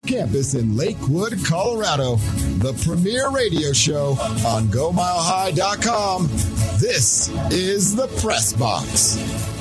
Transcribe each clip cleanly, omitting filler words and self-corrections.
campus in Lakewood, Colorado. The premier radio show on GoMileHigh.com. This is the Press Box.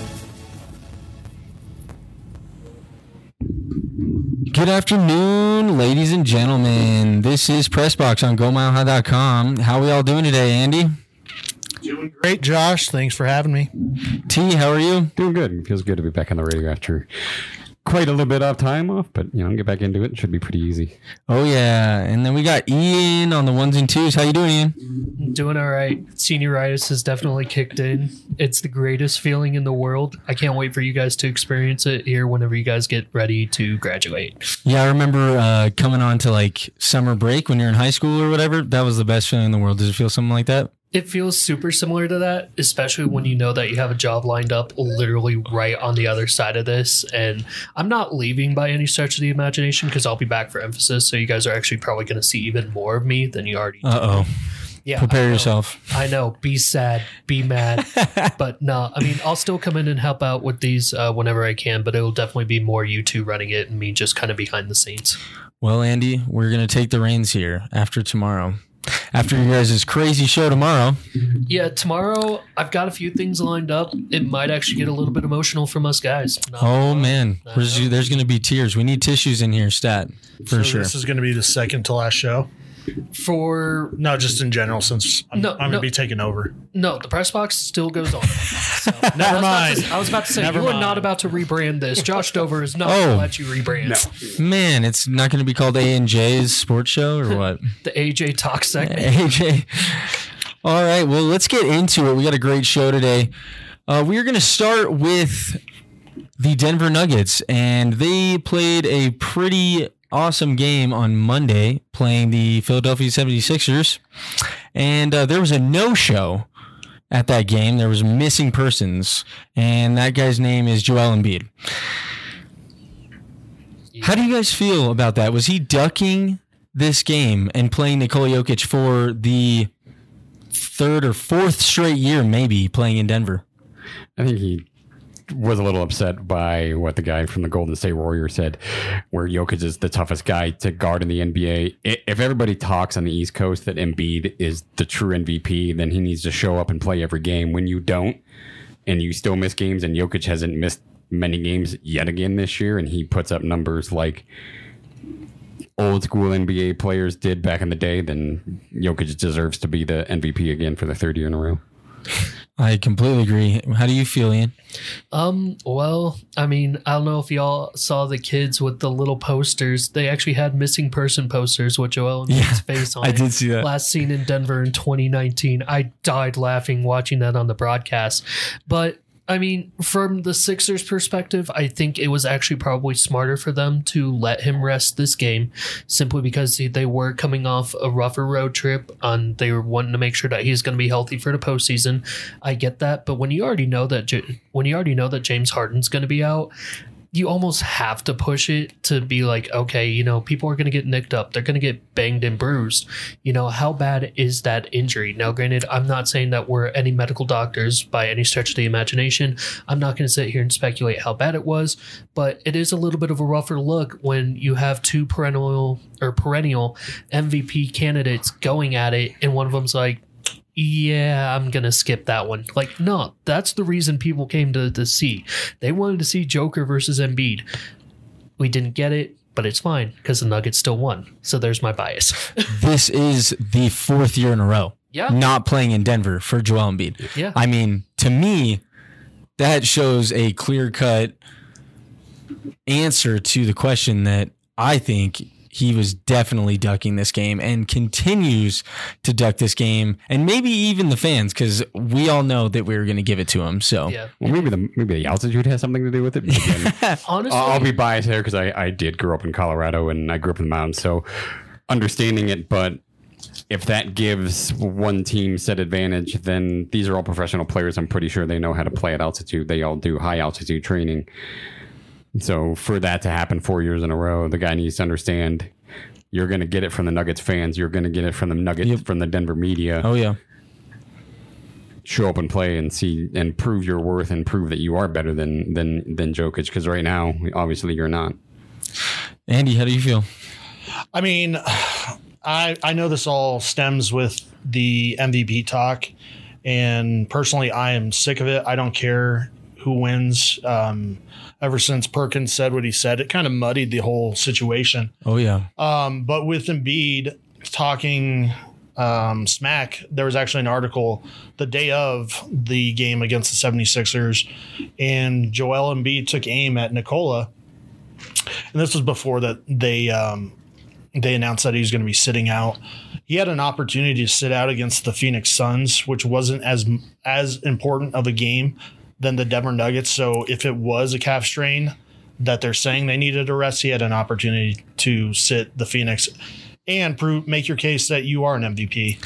Good afternoon, ladies and gentlemen. This is Press Box on GoMileHigh.com. How are we all doing today, Andy? Doing great, Josh. Thanks for having me. T, how are you? Doing good. It feels good to be back on the radio after quite a little bit of time off, but get back into it. It should be pretty easy. Oh yeah, and then we got Ian on the ones and twos. How you doing, Ian? Doing all right. Senioritis has definitely kicked in. It's the greatest feeling in the world. I can't wait for you guys to experience it here whenever you guys get ready to graduate. Yeah, I remember coming on to like summer break when you're in high school or whatever. That was the best feeling in the world. Does it feel something like that? It feels super similar to that, especially when you know that you have a job lined up literally right on the other side of this. And I'm not leaving by any stretch of the imagination because I'll be back for emphasis. So you guys are actually probably going to see even more of me than you already do. Uh-oh. Yeah, prepare yourself. I know. Be sad. Be mad. But no, I mean, I'll still come in and help out with these whenever I can, but it will definitely be more you two running it and me just kind of behind the scenes. Well, Andy, we're going to take the reins here after tomorrow. After you guys' crazy show tomorrow. Yeah, tomorrow I've got a few things lined up. It might actually get a little bit emotional from us guys. Man. There's going to be tears. We need tissues in here, stat, for sure. This is going to be the second to last show? No, just in general, since I'm going to be taking over. No, the Press Box still goes on. So, Never mind. I was about to say, you are not about to rebrand this. Josh Dover is not going to let you rebrand. No. Man, it's not going to be called A&J's Sports Show or what? The AJ Talk segment. AJ. All right, well, let's get into it. We got a great show today. We are going to start with the Denver Nuggets, and they played a pretty awesome game on Monday playing the Philadelphia 76ers. And there was a no-show at that game. There was missing persons, and that guy's name is Joel Embiid. How do you guys feel about that? Was he ducking this game and playing Nikola Jokic for the third or fourth straight year, maybe, playing in Denver? I think he was a little upset by what the guy from the Golden State Warriors said, where Jokic is the toughest guy to guard in the NBA. If everybody talks on the East Coast that Embiid is the true MVP, then he needs to show up and play every game. When you don't, and you still miss games, and Jokic hasn't missed many games yet again this year, and he puts up numbers like old school NBA players did back in the day, then Jokic deserves to be the MVP again for the third year in a row. I completely agree. How do you feel, Ian? Well, I mean, I don't know if y'all saw the kids with the little posters. They actually had missing person posters with Joel Embiid's face on it. I did see that. Last seen in Denver in 2019. I died laughing watching that on the broadcast. But I mean, from the Sixers' perspective, I think it was actually probably smarter for them to let him rest this game simply because they were coming off a rougher road trip and they were wanting to make sure that he's going to be healthy for the postseason. I get that, but when you already know that James Harden's going to be out, you almost have to push it to be like, okay, people are going to get nicked up. They're going to get banged and bruised. How bad is that injury? Now, granted, I'm not saying that we're any medical doctors by any stretch of the imagination. I'm not going to sit here and speculate how bad it was, but it is a little bit of a rougher look when you have two perennial MVP candidates going at it, and one of them's like, yeah, I'm going to skip that one. Like, no, that's the reason people came to see. They wanted to see Joker versus Embiid. We didn't get it, but it's fine because the Nuggets still won. So there's my bias. This is the fourth year in a row. Yeah. Not playing in Denver for Joel Embiid. Yeah. I mean, to me, that shows a clear-cut answer to the question that I think he was definitely ducking this game and continues to duck this game, and maybe even the fans, because we all know that we were going to give it to him. So, yeah. Well, maybe the altitude has something to do with it. But again, honestly, I'll be biased here because I did grow up in Colorado and I grew up in the mountains, so understanding it. But if that gives one team set advantage, then these are all professional players. I'm pretty sure they know how to play at altitude. They all do high altitude training. So for that to happen 4 years in a row, the guy needs to understand you're going to get it from the Nuggets fans. You're going to get it from the Nuggets, from the Denver media. Oh, yeah. Show up and play and see and prove your worth and prove that you are better than Jokic, because right now, obviously, you're not. Andy, how do you feel? I mean, I know this all stems with the MVP talk, and personally, I am sick of it. I don't care who wins. Ever since Perkins said what he said, it kind of muddied the whole situation. Oh, yeah. But with Embiid talking smack, there was actually an article the day of the game against the 76ers, and Joel Embiid took aim at Nikola. And this was before that they announced that he was going to be sitting out. He had an opportunity to sit out against the Phoenix Suns, which wasn't as important of a game than the Denver Nuggets. So if it was a calf strain that they're saying they needed a rest, he had an opportunity to sit the Phoenix and make your case that you are an MVP.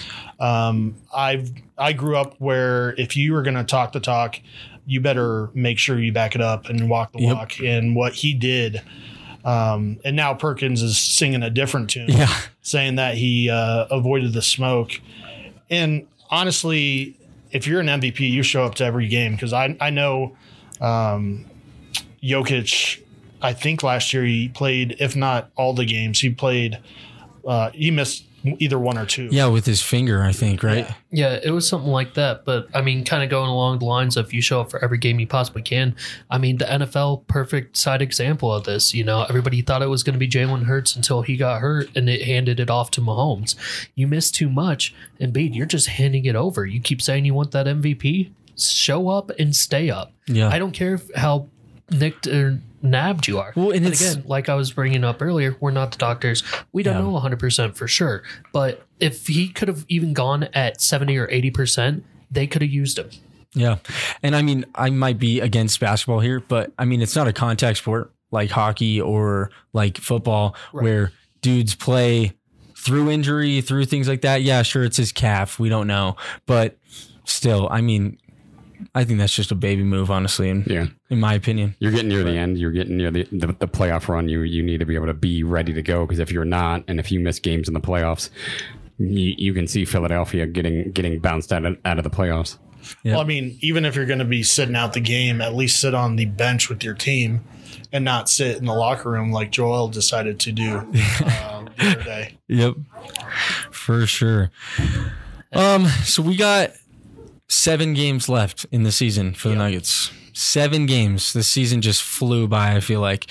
I grew up where if you were going to talk the talk, you better make sure you back it up and walk the walk. And what he did, and now Perkins is singing a different tune, saying that he avoided the smoke. And honestly, if you're an MVP, you show up to every game, because I know Jokic, I think last year he played, if not all the games, he played. He missed either one or two. Yeah, with his finger, I think, right? Yeah, it was something like that. But, I mean, kind of going along the lines of you show up for every game you possibly can. I mean, the NFL, perfect side example of this. You know, everybody thought it was going to be Jalen Hurts until he got hurt and it handed it off to Mahomes. You miss too much, and Embiid, you're just handing it over. You keep saying you want that MVP. Show up and stay up. Yeah. I don't care how nicked or nabbed you are. Well, and again, like I was bringing up earlier, we're not the doctors. We don't know 100% for sure. But if he could have even gone at 70 or 80%, they could have used him. Yeah. And I mean, I might be against basketball here, but I mean, it's not a contact sport like hockey or like football where dudes play through injury, through things like that. Yeah, sure, it's his calf. We don't know. But still, I mean, I think that's just a baby move, honestly, in my opinion. You're getting near the end. You're getting near the playoff run. You need to be able to be ready to go, because if you're not, and if you miss games in the playoffs, you can see Philadelphia getting bounced out of the playoffs. Yep. Well, I mean, even if you're going to be sitting out the game, at least sit on the bench with your team and not sit in the locker room like Joel decided to do the other day. Yep, for sure. So we got 7 games left in the season for the Nuggets. 7 games. The season just flew by, I feel like.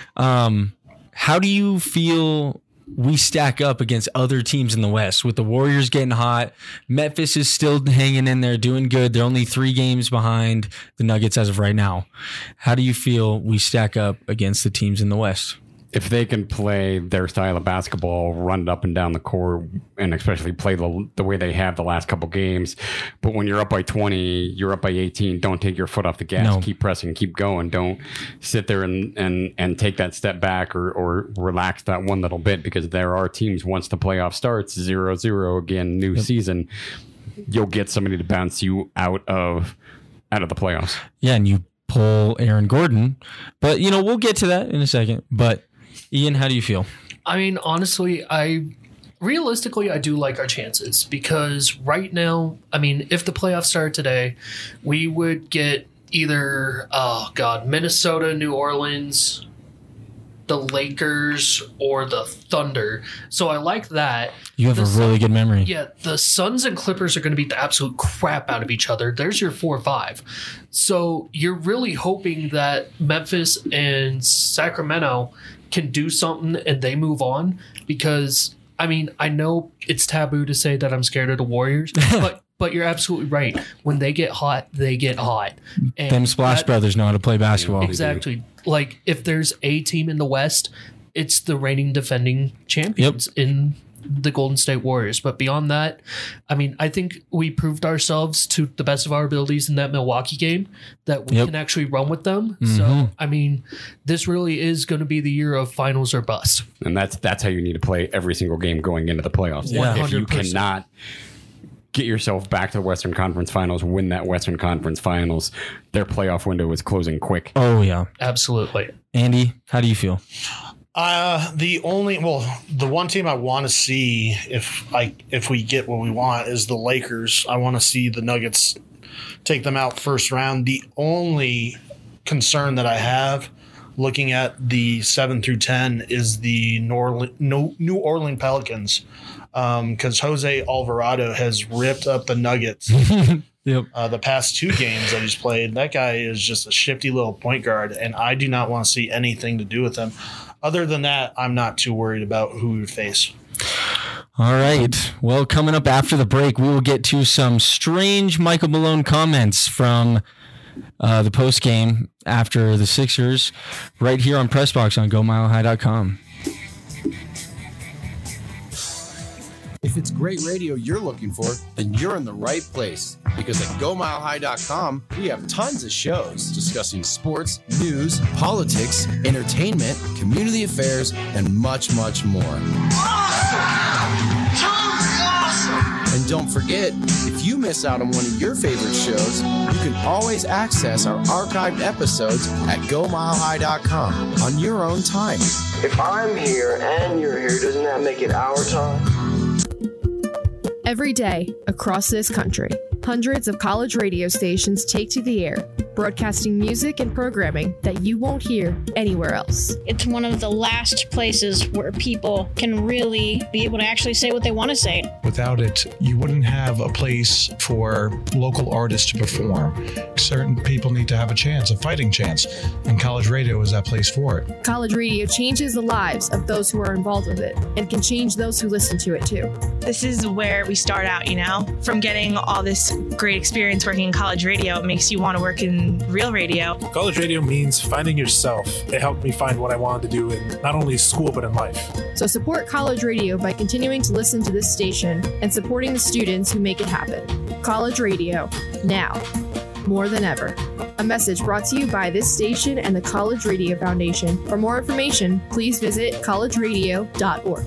How do you feel we stack up against other teams in the West? With the Warriors getting hot, Memphis is still hanging in there, doing good. They're only 3 games behind the Nuggets as of right now. How do you feel we stack up against the teams in the West? If they can play their style of basketball, run it up and down the court, and especially play the way they have the last couple games. But when you're up by 20, you're up by 18, don't take your foot off the gas. No. Keep pressing, keep going. Don't sit there and take that step back or relax that one little bit, because there are teams, once the playoff starts, 0-0 again, new season, you'll get somebody to bounce you out of the playoffs. Yeah, and you pull Aaron Gordon. But, you know, we'll get to that in a second. But Ian, how do you feel? I mean, honestly, realistically, I do like our chances, because right now, I mean, if the playoffs started today, we would get either, Minnesota, New Orleans, the Lakers, or the Thunder. So I like that. You have a really good memory. Yeah, the Suns and Clippers are going to beat the absolute crap out of each other. There's your 4-5. So you're really hoping that Memphis and Sacramento can do something and they move on, because, I mean, I know it's taboo to say that I'm scared of the Warriors, but you're absolutely right. When they get hot, they get hot. And them Splash Brothers know how to play basketball. Exactly. Like, if there's a team in the West, it's the reigning defending champions in the Golden State Warriors. But beyond that, I mean, I think we proved ourselves to the best of our abilities in that Milwaukee game, that we can actually run with them. Mm-hmm. So, I mean, this really is going to be the year of finals or bust. And that's how you need to play every single game going into the playoffs. Yeah. If you cannot get yourself back to the Western Conference Finals, win that Western Conference Finals, their playoff window is closing quick. Oh, yeah. Absolutely. Andy, how do you feel? The one team I want to see if we get what we want is the Lakers. I want to see the Nuggets take them out first round. The only concern that I have looking at the 7 through 10 is the New Orleans Pelicans, because Jose Alvarado has ripped up the Nuggets. Yep. The past 2 games that he's played, that guy is just a shifty little point guard, and I do not want to see anything to do with him. Other than that, I'm not too worried about who we face. All right. Well, coming up after the break, we will get to some strange Michael Malone comments from the post game after the Sixers right here on PressBox on GoMileHigh.com. If it's great radio you're looking for, then you're in the right place. Because at GoMileHigh.com, we have tons of shows discussing sports, news, politics, entertainment, community affairs, and much, much more. And don't forget, if you miss out on one of your favorite shows, you can always access our archived episodes at GoMileHigh.com on your own time. If I'm here and you're here, doesn't that make it our time? Every day, across this country, hundreds of college radio stations take to the air, broadcasting music and programming that you won't hear anywhere else. It's one of the last places where people can really be able to actually say what they want to say. Without it, you wouldn't have a place for local artists to perform. Certain people need to have a chance, a fighting chance, and college radio is that place for it. College radio changes the lives of those who are involved with it and can change those who listen to it too. This is where we start out, from getting all this great experience working in college radio. It makes you want to work in real radio. College radio means finding yourself. It helped me find what I wanted to do in not only school, but in life. So support college radio by continuing to listen to this station and supporting the students who make it happen. College radio, now, more than ever. A message brought to you by this station and the College Radio Foundation. For more information, please visit collegeradio.org.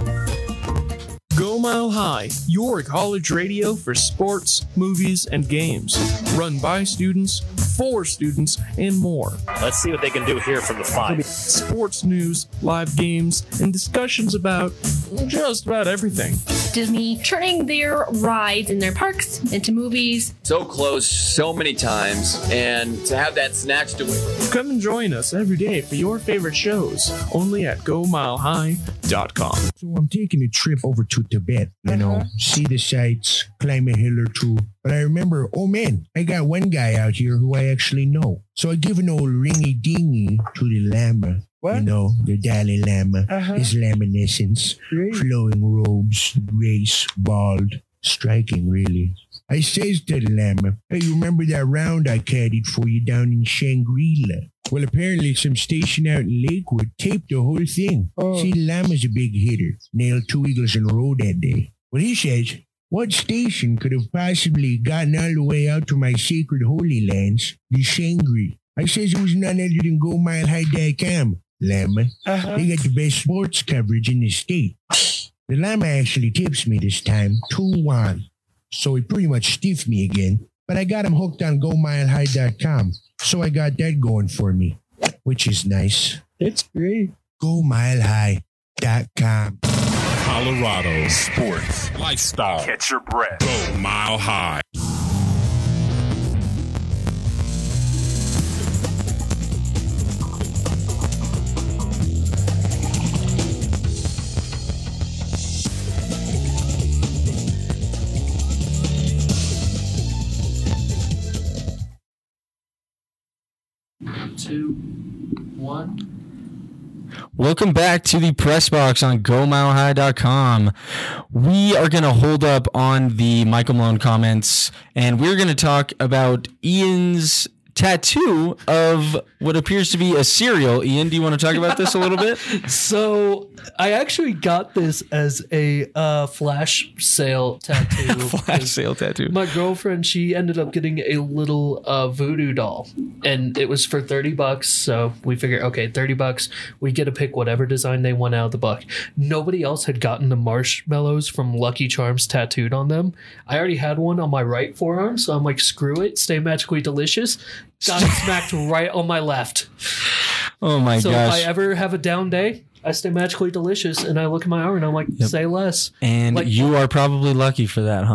Go Mile High, your college radio for sports, movies, and games. Run by students, for students, and more. Let's see what they can do here from the 5. Sports news, live games, and discussions about just about everything. Disney turning their rides in their parks into movies. So close so many times, and to have that snatched away. Come and join us every day for your favorite shows, only at GoMileHigh.com. So I'm taking a trip over to Tibet, see the sights, climb a hill or two. But I remember, oh man, I got one guy out here who I actually know. So I give an old ringy-dingy to the Lama. What? The Dalai Lama, his laminescence, flowing robes, grace, bald, striking really. I says to the Lama, hey, you remember that round I caddied for you down in Shangri-La? Well, apparently some station out in Lakewood taped the whole thing. See, the Lama's a big hitter. Nailed 2 eagles in a row that day. Well, he says, what station could have possibly gotten all the way out to my sacred holy lands, the Shangri? I says it was none other than GoMileHigh.com, Lama. They got the best sports coverage in the state. The Lama actually tips me this time, 2-1. So he pretty much stiffed me again. But I got him hooked on GoMileHigh.com. So I got that going for me, which is nice. It's great. GoMileHigh.com. Colorado sports, lifestyle. Catch your breath. Go Mile High. Two, one. Welcome back to the Press Box on GoMileHigh.com. We are going to hold up on the Michael Malone comments, and we're going to talk about Ian's tattoo of what appears to be a cereal. Ian, do you want to talk about this a little bit? So I actually got this as a flash sale tattoo. Flash sale tattoo. My girlfriend, she ended up getting a little voodoo doll, and it was for $30. So we figured, okay, $30. We get to pick whatever design they want out of the book. Nobody else had gotten the marshmallows from Lucky Charms tattooed on them. I already had one on my right forearm, so I'm like, screw it, stay magically delicious. Got it smacked right on my left. Oh my gosh. So if I ever have a down day, I stay magically delicious, and I look at my arm and I'm like, say less. And like, you are probably lucky for that, huh?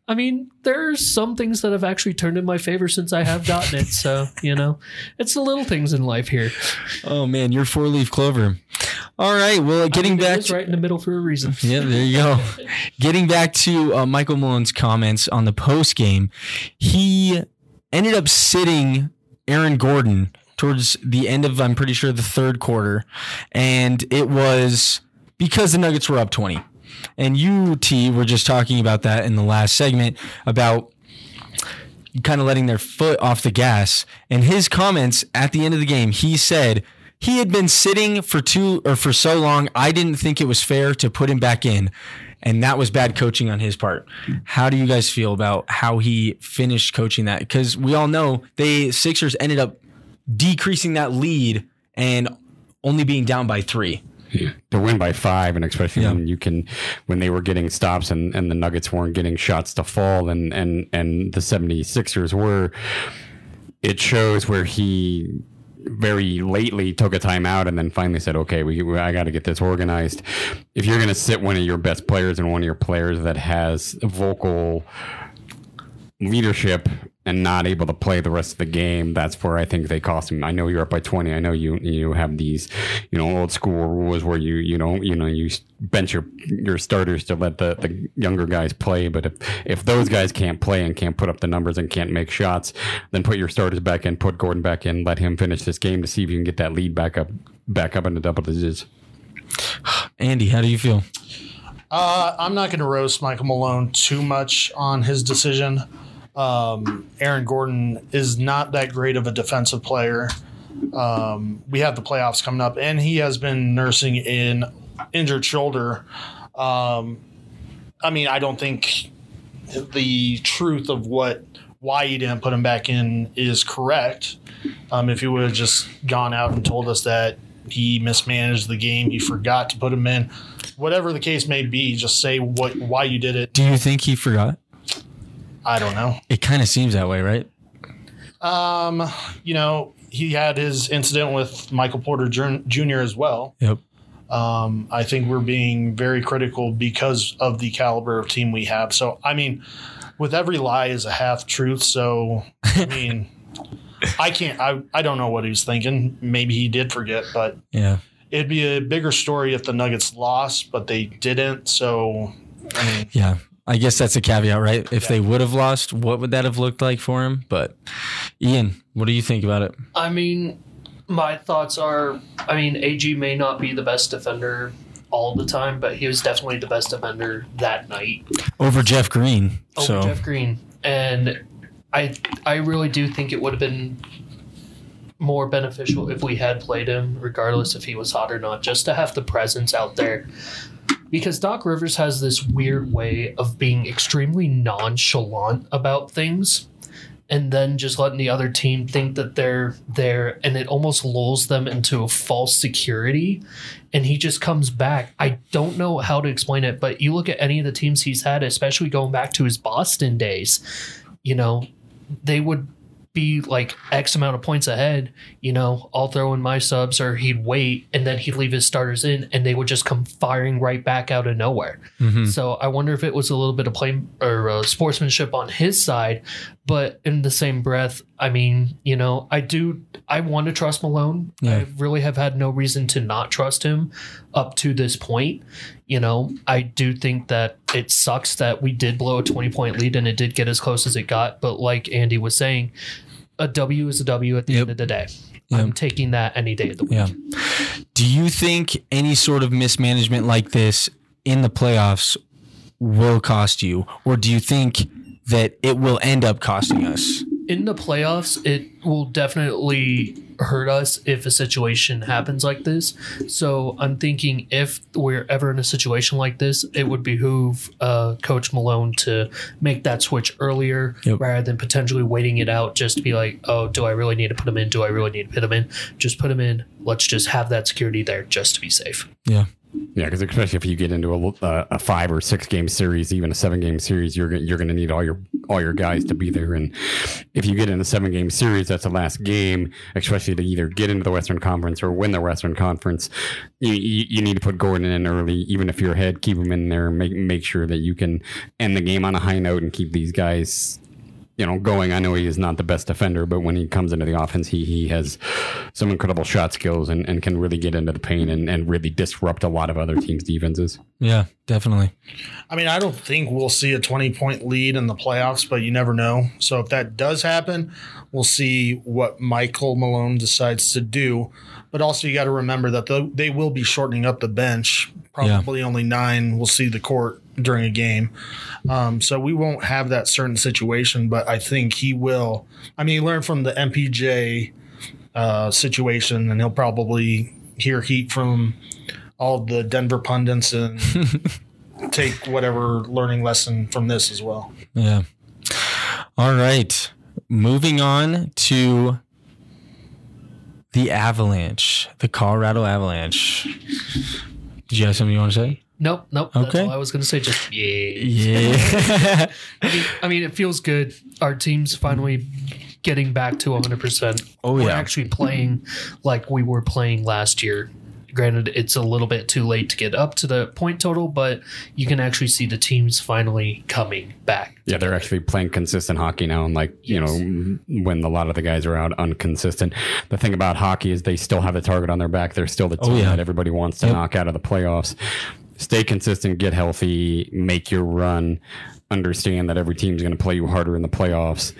I mean, there's some things that have actually turned in my favor since I have gotten it. So, it's the little things in life here. Oh, man, you're 4-leaf clover. All right. Well, getting back to right in the middle for a reason. Yeah, there you go. Getting back to Michael Malone's comments on the post game, he ended up sitting Aaron Gordon towards the end of, I'm pretty sure, the third quarter. And it was because the Nuggets were up 20. And you, T, were just talking about that in the last segment about kind of letting their foot off the gas. And his comments at the end of the game, he said he had been sitting for so long, I didn't think it was fair to put him back in. And that was bad coaching on his part. How do you guys feel about how he finished coaching that? Because we all know Sixers ended up decreasing that lead and only being down by 3. Yeah. To win by 5, and especially when they were getting stops and the Nuggets weren't getting shots to fall and the 76ers were, it shows where he very lately took a timeout and then finally said, okay, I got to get this organized. If you're going to sit one of your best players and one of your players that has vocal leadership and not able to play the rest of the game, that's where I think they cost him. I know you're up by 20. I know you have these, old school rules where you bench your starters to let the younger guys play. But if those guys can't play and can't put up the numbers and can't make shots, then put your starters back in, put Gordon back in, let him finish this game to see if you can get that lead back up into double digits. Andy, how do you feel? I'm not going to roast Michael Malone too much on his decision. Aaron Gordon is not that great of a defensive player. We have the playoffs coming up, and he has been nursing an injured shoulder. I don't think the truth of why you didn't put him back in is correct. If he would have just gone out and told us that he mismanaged the game, he forgot to put him in, whatever the case may be, just say why you did it. Do you think he forgot? I don't know. It kind of seems that way, right? He had his incident with Michael Porter Jr. as well. Yep. I think we're being very critical because of the caliber of team we have. So, with every lie is a half truth. So, I don't know what he was thinking. Maybe he did forget, but yeah, it'd be a bigger story if the Nuggets lost, but they didn't. So, yeah. I guess that's a caveat, right? If they would have lost, what would that have looked like for him? But Ian, what do you think about it? My thoughts are, AG may not be the best defender all the time, but he was definitely the best defender that night. Over Jeff Green. Jeff Green. And I really do think it would have been more beneficial if we had played him, regardless if he was hot or not, just to have the presence out there. Because Doc Rivers has this weird way of being extremely nonchalant about things and then just letting the other team think that they're there, and it almost lulls them into a false security. And he just comes back. I don't know how to explain it, but you look at any of the teams he's had, especially going back to his Boston days, they would be like X amount of points ahead, I'll throw in my subs, or he'd wait and then he'd leave his starters in and they would just come firing right back out of nowhere. Mm-hmm. So I wonder if it was a little bit of play or sportsmanship on his side, but in the same breath, I want to trust Malone. Yeah. I really have had no reason to not trust him up to this point. I do think that it sucks that we did blow a 20-point lead and it did get as close as it got. But like Andy was saying, a W is a W at the end of the day. Yep. I'm taking that any day of the week. Yeah. Do you think any sort of mismanagement like this in the playoffs will cost you? Or do you think that it will end up costing us? In the playoffs, it will definitely hurt us if a situation happens like this. So I'm thinking if we're ever in a situation like this, it would behoove Coach Malone to make that switch earlier rather than potentially waiting it out just to be like, oh, do I really need to put him in? Do I really need to put him in? Just put him in. Let's just have that security there just to be safe. Yeah. Yeah, because especially if you get into a 5 or 6 game series, even a 7 game series, you're going to need all all your guys to be there. And if you get in a 7-game series, that's the last game, especially to either get into the Western Conference or win the Western Conference. You need to put Gordon in early, even if you're ahead, keep him in there, make sure that you can end the game on a high note and keep these guys, going. I know he is not the best defender, but when he comes into the offense, he has some incredible shot skills and can really get into the paint and really disrupt a lot of other teams' defenses. Yeah, definitely. I mean, I don't think we'll see a 20-point lead in the playoffs, but you never know. So if that does happen, we'll see what Michael Malone decides to do. But also you got to remember that they will be shortening up the bench. Probably only 9 will see the court during a game. So we won't have that certain situation, but I think he will. I mean, he learned from the MPJ situation, and he'll probably hear heat from all the Denver pundits and take whatever learning lesson from this as well. Yeah. All right. Moving on to the Avalanche, the Colorado Avalanche. Did you have something you want to say? Nope. Okay. That's all I was going to say. Just yeah. I mean, it feels good. Our team's finally getting back to 100%. Oh, yeah. We're actually playing like we were playing last year. Granted, it's a little bit too late to get up to the point total, but you can actually see the teams finally coming back. Yeah, they're actually playing consistent hockey now. And when a lot of the guys are out inconsistent, the thing about hockey is they still have a target on their back. They're still the team that everybody wants to knock out of the playoffs. Stay consistent, get healthy, make your run, understand that every team's going to play you harder in the playoffs.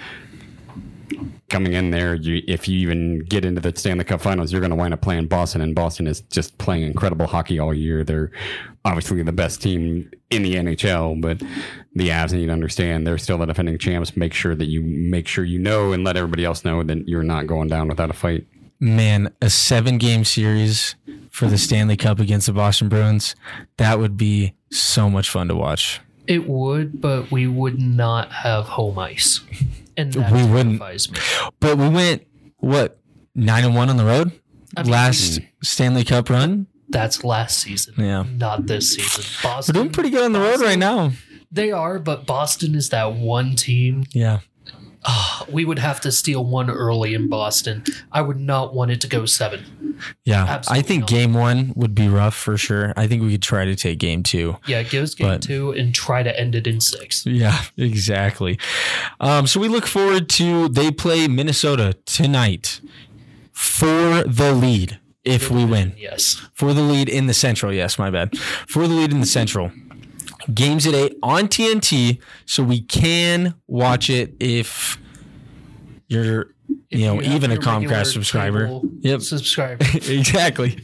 Coming in there, if you even get into the Stanley Cup Finals, you're going to wind up playing Boston, and Boston is just playing incredible hockey all year. They're obviously the best team in the NHL, but the Avs need to understand they're still the defending champs. Make sure you know and let everybody else know that you're not going down without a fight. Man, a 7-game series for the Stanley Cup against the Boston Bruins, that would be so much fun to watch. It would, but we would not have home ice. And that we wouldn't. Me. But we went, 9-1 on the road? Last Stanley Cup run? That's last season. Yeah. Not this season. Boston, we're doing pretty good on the road right now. They are, but Boston is that one team. Yeah. We would have to steal one early in Boston. I would not want it to go 7. Yeah. Absolutely I think not. game 1 would be rough for sure. I think we could try to take game 2. Yeah, give us game 2 and try to end it in 6. Yeah, exactly. So we look forward to, they play Minnesota tonight for the lead if we win. Yes. For the lead in the Central. Yes, my bad. For the lead in the Central. Games at 8 on TNT, so we can watch it if you're, even a Comcast subscriber. Yep, subscriber. Exactly.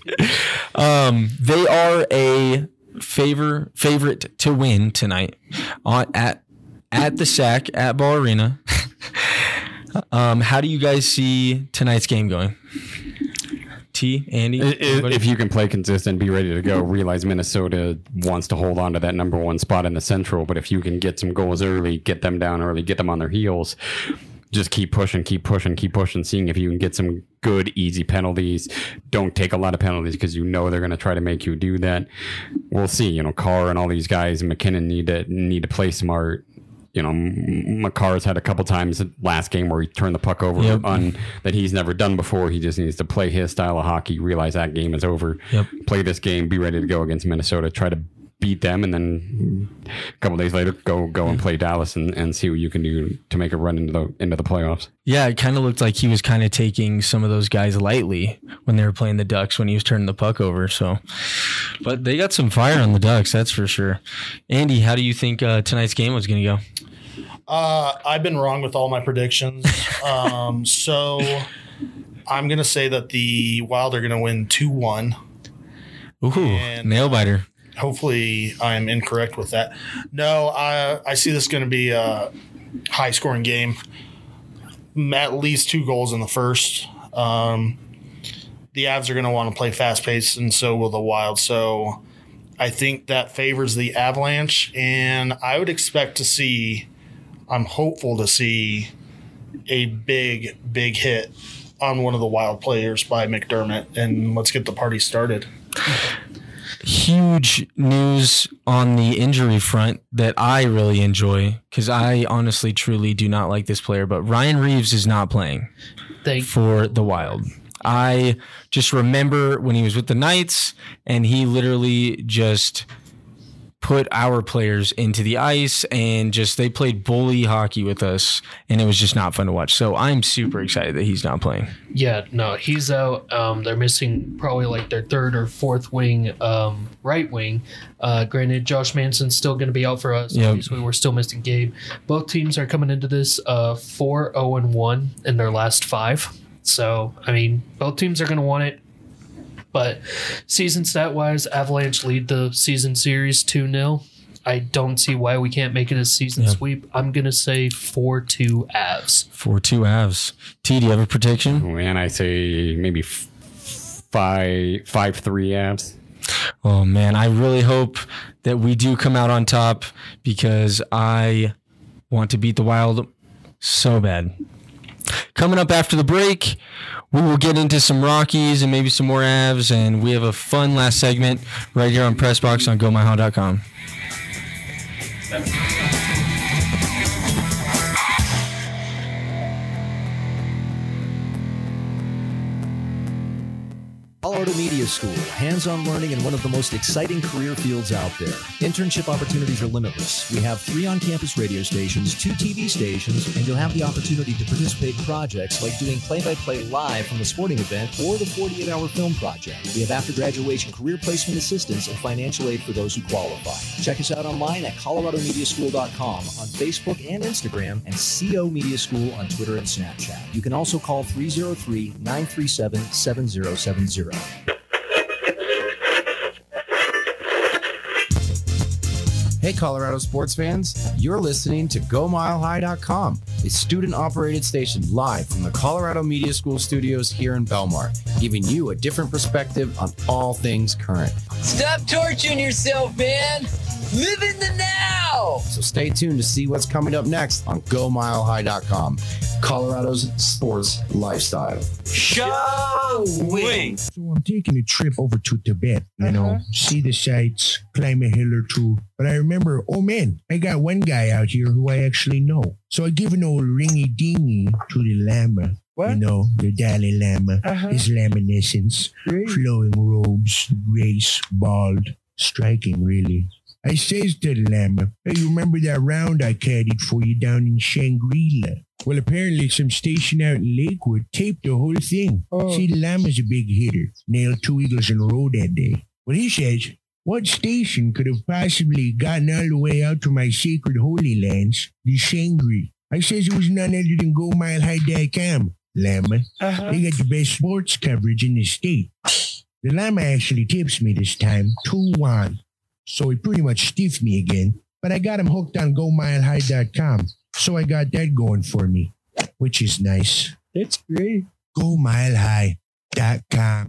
They are a favorite to win tonight at the SAC at Ball Arena. How do you guys see tonight's game going? Andy? If you can play consistent, be ready to go, realize Minnesota wants to hold on to that number 1 spot in the Central, but if you can get some goals early, get them down early, get them on their heels, just keep pushing, seeing if you can get some good, easy penalties. Don't take a lot of penalties because they're going to try to make you do that. We'll see. Carr and all these guys, McKinnon need to play smart. Makar's had a couple times last game where he turned the puck over that he's never done before. He just needs to play his style of hockey, realize that game is over, play this game, be ready to go against Minnesota, try to beat them, and then a couple days later go and play Dallas and see what you can do to make a run into the playoffs. Yeah, it kind of looked like he was kind of taking some of those guys lightly when they were playing the Ducks when he was turning the puck over. So, but they got some fire on the Ducks, that's for sure. Andy, how do you think tonight's game was going to go? I've been wrong with all my predictions. So I'm going to say that the Wild are going to win 2-1. Ooh, nail biter. Hopefully I'm incorrect with that. No, I see this going to be a high scoring game. At least 2 goals in the first. The Avs are going to want to play fast paced, and so will the Wild. So I think that favors the Avalanche, and I would expect to see, I'm hopeful to see a big hit on one of the Wild players by McDermott, and let's get the party started. huge news on the injury front that I really enjoy, because I honestly, truly do not like this player, but Ryan Reeves is not playing for the Wild. I just remember when he was with the Knights, and he literally just put our players into the ice, and just they played bully hockey with us, and it was just not fun to watch. So I'm super excited that he's not playing. Yeah, no, he's out. They're missing probably like their third or fourth wing, right wing. Granted, Josh Manson's still going to be out for us. Yep. Obviously, we're still missing Gabe. Both teams are coming into this 4-0-1 in their last 5. So, I mean, both teams are going to want it. But season stat-wise, Avalanche lead the season series 2-0. I don't see why we can't make it a season sweep. I'm going to say 4-2 Avs. 4-2 Avs. T, do you have a prediction? Man, I say maybe 5-3 Avs. Oh, man, I really hope that we do come out on top, because I want to beat the Wild so bad. Coming up after the break, we will get into some Rockies and maybe some more Avs, and we have a fun last segment right here on PressBox on GoMyHaw.com. Colorado Media School, hands-on learning in one of the most exciting career fields out there. Internship opportunities are limitless. We have 3 on-campus radio stations, 2 TV stations, and you'll have the opportunity to participate in projects like doing play-by-play live from a sporting event or the 48-hour film project. We have after-graduation career placement assistance and financial aid for those who qualify. Check us out online at coloradomediaschool.com, on Facebook and Instagram, and CO Media School on Twitter and Snapchat. You can also call 303-937-7070. Hey, Colorado sports fans, you're listening to GoMileHigh.com, a student-operated station live from the Colorado Media School studios here in Belmar, giving you a different perspective on all things current. Stop torturing yourself, man! Live in the now! So stay tuned to see what's coming up next on GoMileHigh.com, Colorado's sports lifestyle. Showing! So I'm taking a trip over to Tibet, see the sights, climb a hill or two. But I remember, oh man, I got one guy out here who I actually know. So I give an old ringy-dingy to the Lama. What? The Dalai Lama, his laminescence, flowing robes, grace, bald, striking really. I says to the Lama, hey, you remember that round I caddied for you down in Shangri-La? Well, apparently some station out in Lakewood taped the whole thing. See, the Lama's a big hitter. Nailed 2 eagles in a row that day. Well, he says, what station could have possibly gotten all the way out to my sacred holy lands, the Shangri? I says it was none other than GoMileHigh.com, Lama. They got the best sports coverage in the state. The Lama actually tips me this time, 2-1. So he pretty much stiffed me again, but I got him hooked on GoMileHigh.com. So I got that going for me, which is nice. It's great. GoMileHigh.com.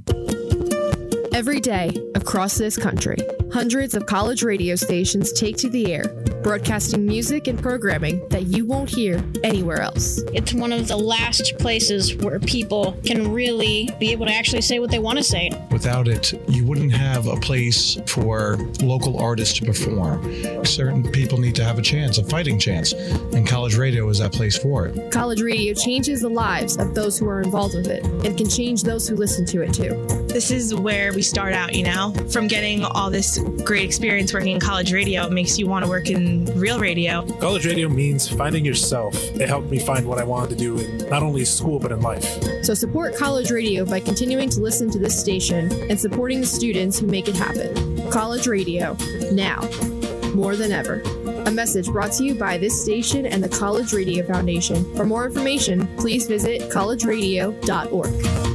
Every day across this country, hundreds of college radio stations take to the air, broadcasting music and programming that you won't hear anywhere else. It's one of the last places where people can really be able to actually say what they want to say. Without it, you wouldn't have a place for local artists to perform. Certain people need to have a chance, a fighting chance, and college radio is that place for it. College radio changes the lives of those who are involved with it and can change those who listen to it too. This is where we start out, from getting all this great experience working in college radio. It makes you want to work in real radio. College radio means finding yourself. It helped me find what I wanted to do in not only school, but in life. So support college radio by continuing to listen to this station and supporting the students who make it happen. College radio, now, more than ever. A message brought to you by this station and the College Radio Foundation. For more information, please visit collegeradio.org.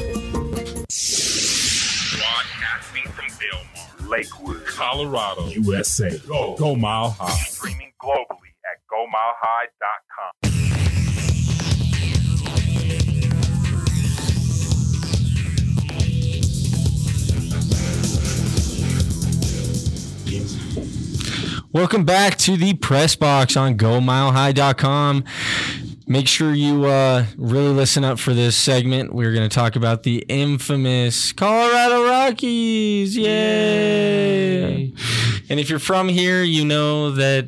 Lakewood, Colorado, USA. Go Mile High. Streaming globally at GoMileHigh.com. Welcome back to the Press Box on GoMileHigh.com. make sure you really listen up for this segment. We're going to talk about the infamous Colorado Rockies. Yay! And if you're from here, you know that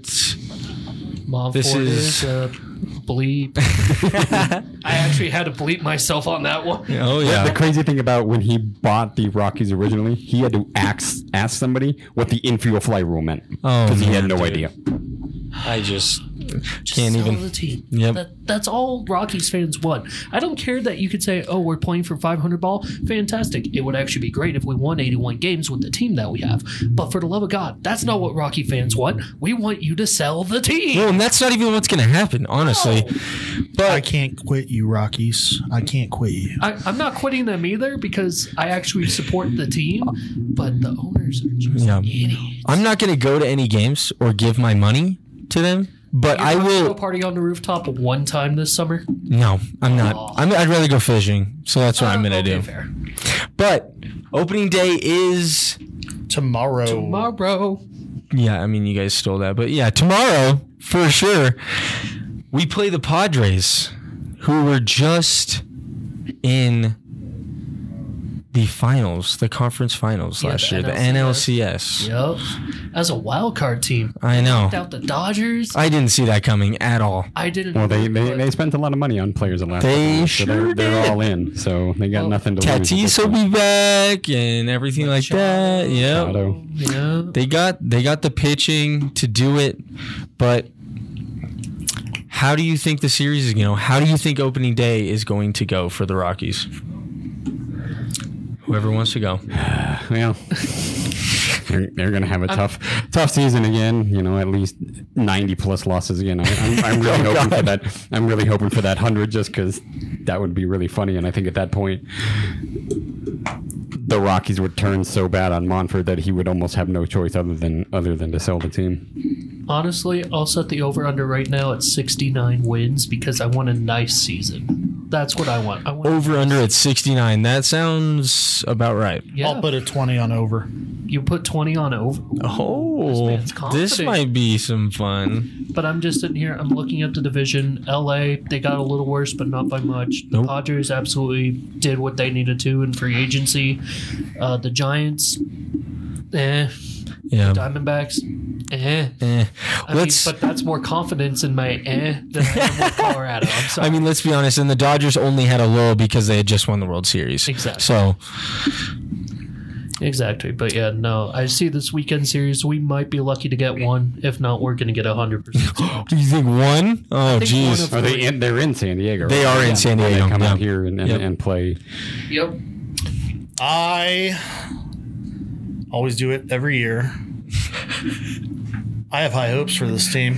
this is bleep. I actually had to bleep myself on that one. Oh yeah. The crazy thing about when he bought the Rockies originally, he had to ask somebody what the infield fly rule meant because he had no idea. I just Can't sell even. The team. Yep. That's all Rockies fans want. I don't care that you could say, "Oh, we're playing for 500 ball." Fantastic. It would actually be great if we won 81 games with the team that we have. But for the love of God, that's not what Rocky fans want. We want you to sell the team. Well, and that's not even what's going to happen, honestly. No. But I can't quit you, Rockies. I can't quit you. I'm not quitting them either because I actually support the team, but the owners are just idiots. I'm not going to go to any games or give my money to them. But I will go party on the rooftop one time this summer. No, I'm not. I'd rather go fishing, so that's what I'm gonna do. Fair. But opening day is tomorrow. Tomorrow. Yeah, I mean you guys stole that, but yeah, tomorrow for sure. We play the Padres, who were just in the finals, the conference finals last year, the NLCS. Yep. As a wild card team. I know. Knocked out the Dodgers. I didn't see that coming at all. I didn't. Well, they spent a lot of money on players the last couple They months, sure so they're did. all in, so they got nothing to lose. Tatis will be back and everything like that. Yeah. Yeah. They got the pitching to do it, but how do you think the series is how do you think opening day is going to go for the Rockies? Whoever wants to go. Well, they're going to have a tough season again. At least 90 plus losses again. I'm really hoping for that. I'm really hoping for that 100 just because that would be really funny. And I think at that point, the Rockies would turn so bad on Monfort that he would almost have no choice other than to sell the team. Honestly, I'll set the over-under right now at 69 wins because I want a nice season. That's what I want. Over-under at 69. That sounds about right. Yeah. I'll put a 20 on over. You put 20 on over? Oh, this might be some fun. But I'm just sitting here. I'm looking at the division. LA, they got a little worse, but not by much. The Padres absolutely did what they needed to in free agency. The Giants, Yeah. The Diamondbacks, but that's more confidence in my than I am with Colorado. I'm sorry. I mean, let's be honest. And the Dodgers only had a low because they had just won the World Series. Exactly. So. Exactly. But yeah, no, I see this weekend series. We might be lucky to get one. If not, we're going to get 100%. Do you think one? Oh, geez. Are they in? They're in San Diego. They are in San Diego. They come out here and play. Yep. I always do it every year. I have high hopes for this team.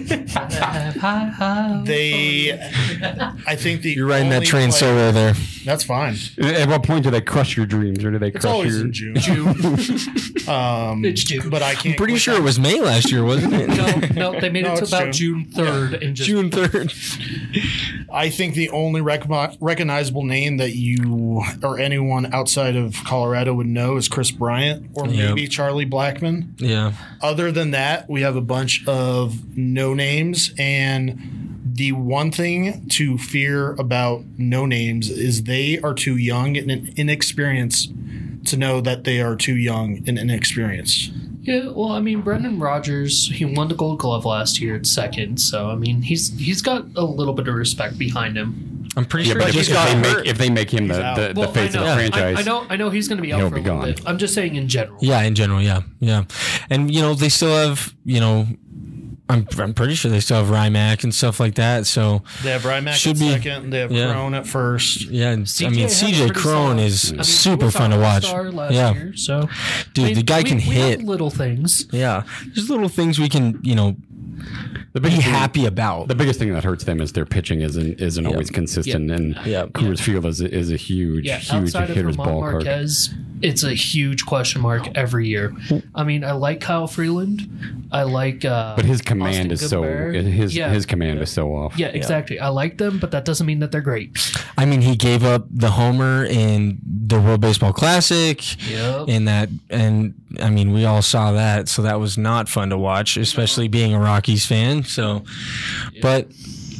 I think you're riding that train so well there. That's fine. At what point do they crush your dreams, or do they? It's crush always your... in June. It's June, but I can't. I'm pretty sure it was May last year, wasn't it? No, they made it to about June 3rd. And just June 3rd. I think the only recognizable name that you or anyone outside of Colorado would know is Chris Bryant or maybe Charlie Blackmon. Yeah. Other than that, we have a bunch of no names, and the one thing to fear about no names is they are too young and inexperienced to know that they are too young and inexperienced. Yeah, well, I mean, Brendan Rodgers, he won the Gold Glove last year at second, so I mean, he's got a little bit of respect behind him. I'm pretty sure but if they make him the face of the franchise, I know he's going to be out for a little bit. I'm just saying in general. Yeah, in general, yeah. And they still have I'm pretty sure they still have Rymack and stuff like that. So they have Rymack at second. They have Crone at first. Yeah, CJ Crone is super fun to watch. Yeah, year, so dude, the guy can hit little things. Yeah, there's little things we can be happy about. The biggest thing that hurts them is their pitching isn't always consistent, and Coors Field is a huge hitter's ballpark. Marquez, it's a huge question mark every year. I mean, I like Kyle Freeland. I like, but his command Austin is his command is so off. Yeah, exactly. I like them, but that doesn't mean that they're great. I mean, he gave up the homer in the World Baseball Classic. Yep. And I mean, we all saw that, so that was not fun to watch, especially being a Rockies fan. So, but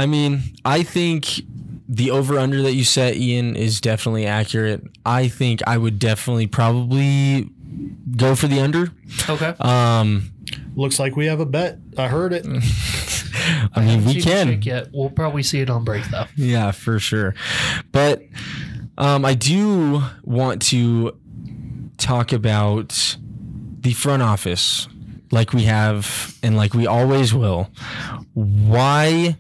I mean, I think the over-under that you set, Ian, is definitely accurate. I think I would definitely probably go for the under. Okay. Looks like we have a bet. I heard it. I mean, we can. Yet. We'll probably see it on break, though. Yeah, for sure. But I do want to talk about the front office like we have and like we always will. Why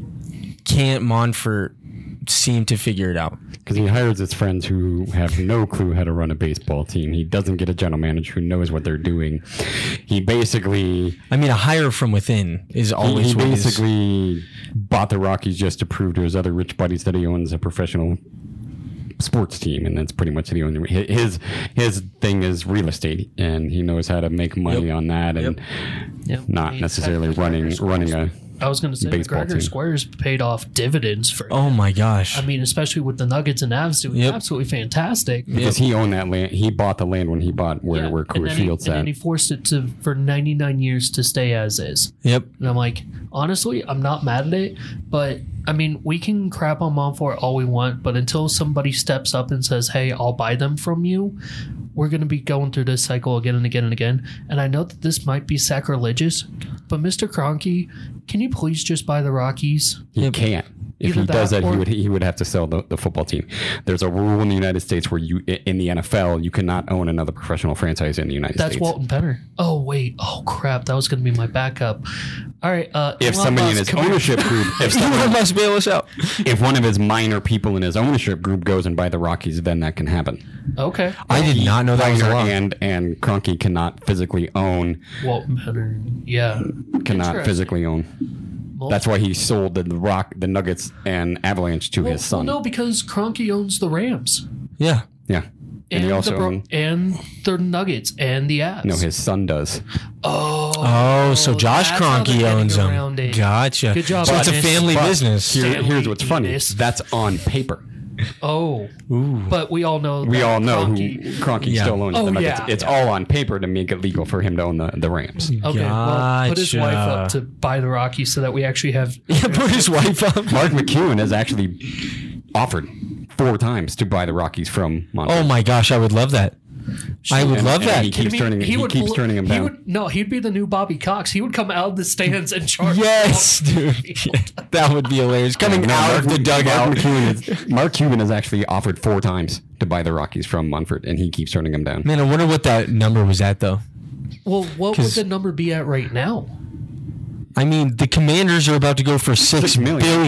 can't Monfort seem to figure it out? Because he hires his friends who have no clue how to run a baseball team. He doesn't get a general manager who knows what they're doing. He basically... I mean, a hire from within is always... He basically bought the Rockies just to prove to his other rich buddies that he owns a professional sports team, and that's pretty much the only... His thing is real estate, and he knows how to make money on that, and not necessarily running a... I was going to say McGregor Squares paid off dividends for. Oh my gosh! I mean, especially with the Nuggets and Avs doing absolutely fantastic. Because he owned that land. He bought the land when he bought where Coors Field's at. And then he forced it for 99 years to stay as is. Yep. And I'm like, honestly, I'm not mad at it, but I mean, we can crap on Monfort all we want, but until somebody steps up and says, "Hey, I'll buy them from you," we're going to be going through this cycle again and again and again. And I know that this might be sacrilegious, but Mr. Kroenke, can you please just buy the Rockies? He can't. If he does that, he would have to sell the football team. There's a rule in the United States where in the NFL, you cannot own another professional franchise in the United States. That's Walton Penner. Oh, wait. Oh, crap. That was going to be my backup. All right. If somebody in his ownership group... Elon Musk bail us out. If one of his minor people in his ownership group goes and buy the Rockies, then that can happen. Okay. I did not know that was a law. And Kroenke cannot physically own... Walton Penner. Yeah. Cannot physically own... That's why he sold the Nuggets and Avalanche to his son. Well, no, because Kroenke owns the Rams. Yeah. Yeah. And he also and the Nuggets and the Avs. No, his son does. Oh, so Josh Kroenke owns them. Gotcha. Good job. So it's a family business. Here's what's funny. That's on paper. Oh, but we all know. We all know who Kroenke still owns the Nuggets. It's all on paper to make it legal for him to own the Rams. Okay, well, put his wife up to buy the Rockies so that we actually have. Put his wife up. Mark McEwen has actually offered 4 times to buy the Rockies from Monfort. Oh my gosh, I would love that. I would love that. He keeps turning him down. He'd be the new Bobby Cox. He would come out of the stands and charge. Yes, dude. That would be hilarious. Coming out of the dugout. Mark Cuban has actually offered 4 times to buy the Rockies from Monfort, and he keeps turning him down. Man, I wonder what that number was at, though. Well, what would the number be at right now? I mean, the Commanders are about to go for $6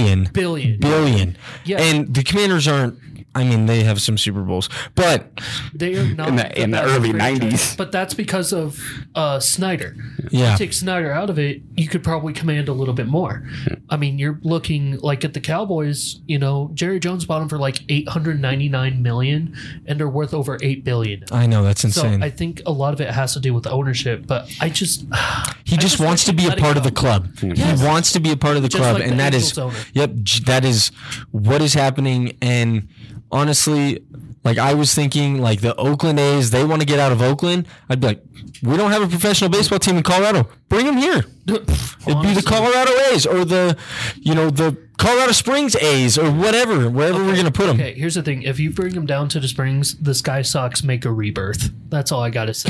billion. Yeah. And the Commanders aren't. I mean, they have some Super Bowls, but they are not in the early '90s. But that's because of Snyder. Yeah, take Snyder out of it, you could probably command a little bit more. I mean, you're looking like at the Cowboys. You know, Jerry Jones bought them for like $899 million, and they're worth over $8 billion. I know, that's insane. So I think a lot of it has to do with ownership. But he just wants to be a part of the club. Yes. He wants to be a part of the club, and that is that is what is happening. And honestly, like I was thinking, like the Oakland A's, they want to get out of Oakland. I'd be like, we don't have a professional baseball team in Colorado. Bring them here. It'd be the Colorado A's or the Colorado Springs A's or wherever we're going to put them. Okay, here's the thing. If you bring them down to the Springs, the Sky Sox make a rebirth. That's all I got to say.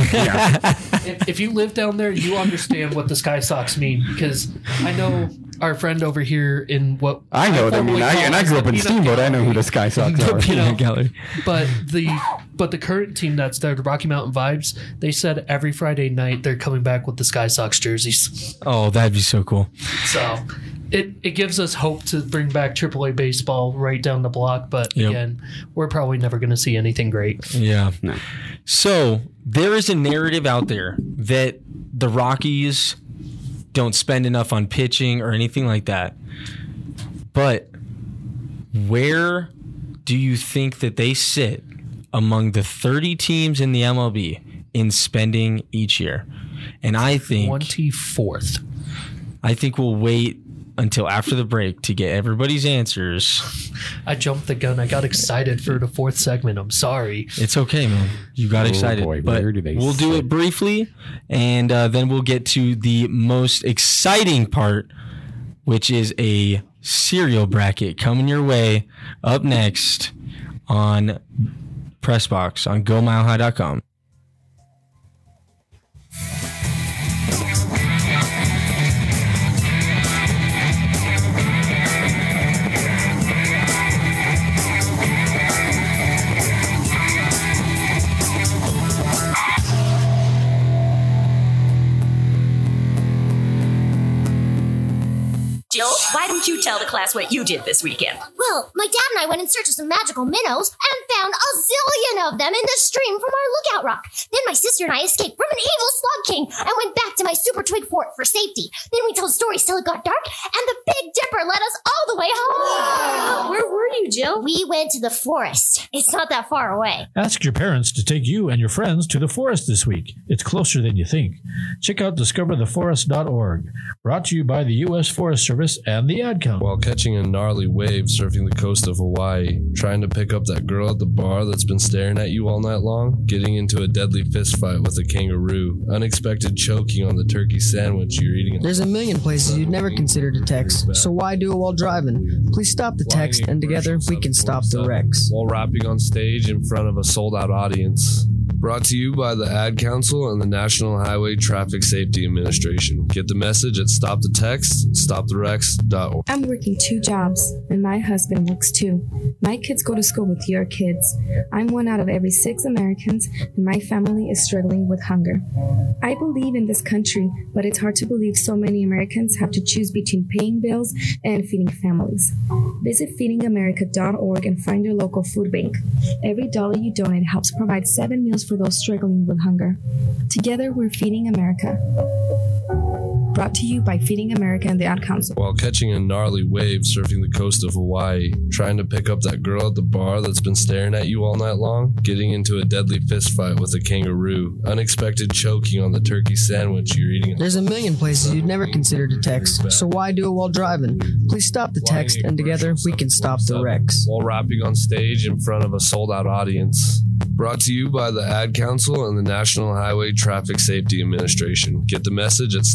If you live down there, you understand what the Sky Sox mean, because I know our friend over here in what I know. I grew up in Steamboat. I know who the Sky Sox are. Gallery. But the current team that's there, the Rocky Mountain Vibes, they said every Friday night they're coming back with the Sky Sox jerseys. Oh, that'd be so cool. So it gives us hope to bring back AAA baseball right down the block. But again, we're probably never going to see anything great. Yeah. No. So there is a narrative out there that the Rockies don't spend enough on pitching or anything like that. But where do you think that they sit among the 30 teams in the MLB in spending each year? And I think 24th. I think we'll wait until after the break to get everybody's answers. I jumped the gun. I got excited for the 4th segment. I'm sorry. It's okay, man. You got excited. Boy, but we'll do it briefly, and then we'll get to the most exciting part, which is a cereal bracket coming your way up next on Pressbox on GoMileHigh.com. Jill, why didn't you tell the class what you did this weekend? Well, my dad and I went in search of some magical minnows and found a zillion of them in the stream from our lookout rock. Then my sister and I escaped from an evil slug king and went back to my super twig fort for safety. Then we told stories till it got dark, and the Big Dipper led us all the way home. Where were you, Jill? We went to the forest. It's not that far away. Ask your parents to take you and your friends to the forest this week. It's closer than you think. Check out discovertheforest.org. Brought to you by the U.S. Forest Service and the Ad Council. While catching a gnarly wave surfing the coast of Hawaii, trying to pick up that girl at the bar that's been staring at you all night long, getting into a deadly fist fight with a kangaroo, unexpected choking on the turkey sandwich you're eating. There's a million places you'd never consider to text, so why do it while driving? Please stop the text, and together we can stop the wrecks. While rapping on stage in front of a sold-out audience. Brought to you by the Ad Council and the National Highway Traffic Safety Administration. Get the message at stopthetext.stoptherex.org. I'm working 2 jobs, and my husband works 2. My kids go to school with your kids. I'm 1 out of every 6 Americans, and my family is struggling with hunger. I believe in this country, but it's hard to believe so many Americans have to choose between paying bills and feeding families. Visit feedingamerica.org and find your local food bank. Every dollar you donate helps provide 7 meals for those struggling with hunger. Together, we're Feeding America. Brought to you by Feeding America and the Ad Council. While catching a gnarly wave surfing the coast of Hawaii, trying to pick up that girl at the bar that's been staring at you all night long, getting into a deadly fist fight with a kangaroo, unexpected choking on the turkey sandwich you're eating. There's a million places you'd never consider to text, so why do it while driving? Please stop the text, and together we can stop the wrecks. While rapping on stage in front of a sold-out audience. Brought to you by the Ad Council and the National Highway Traffic Safety Administration. Get the message at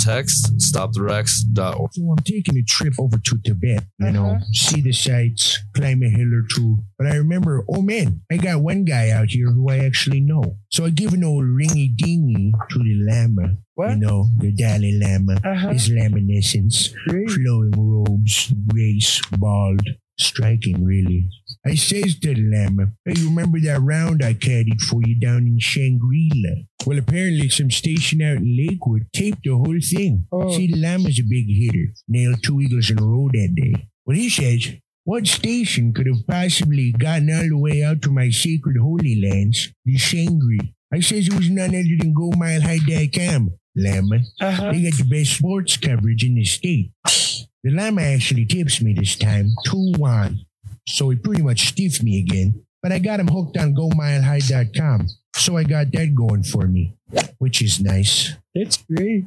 stopthetext.stoptherex.org. So I'm taking a trip over to Tibet, see the sights, climb a hill or two. But I remember, oh man, I got one guy out here who I actually know. So I give an old ringy-dingy to the Lama. What? The Dalai Lama, his laminescence, flowing robes, grace, bald. Striking, really. I says to the Lama, hey, you remember that round I caddied for you down in Shangri-La? Well, apparently some station out in Lakewood taped the whole thing. See, the Lama's a big hitter. Nailed 2 eagles in a row that day. Well, he says, what station could have possibly gotten all the way out to my sacred holy lands, the Shangri? I says it was none other than GoMileHigh.com, Lama. They got the best sports coverage in the state. The Lama actually tips me this time, 2-1. So he pretty much stiffed me again. But I got him hooked on GoMileHigh.com. So I got that going for me, which is nice. It's great.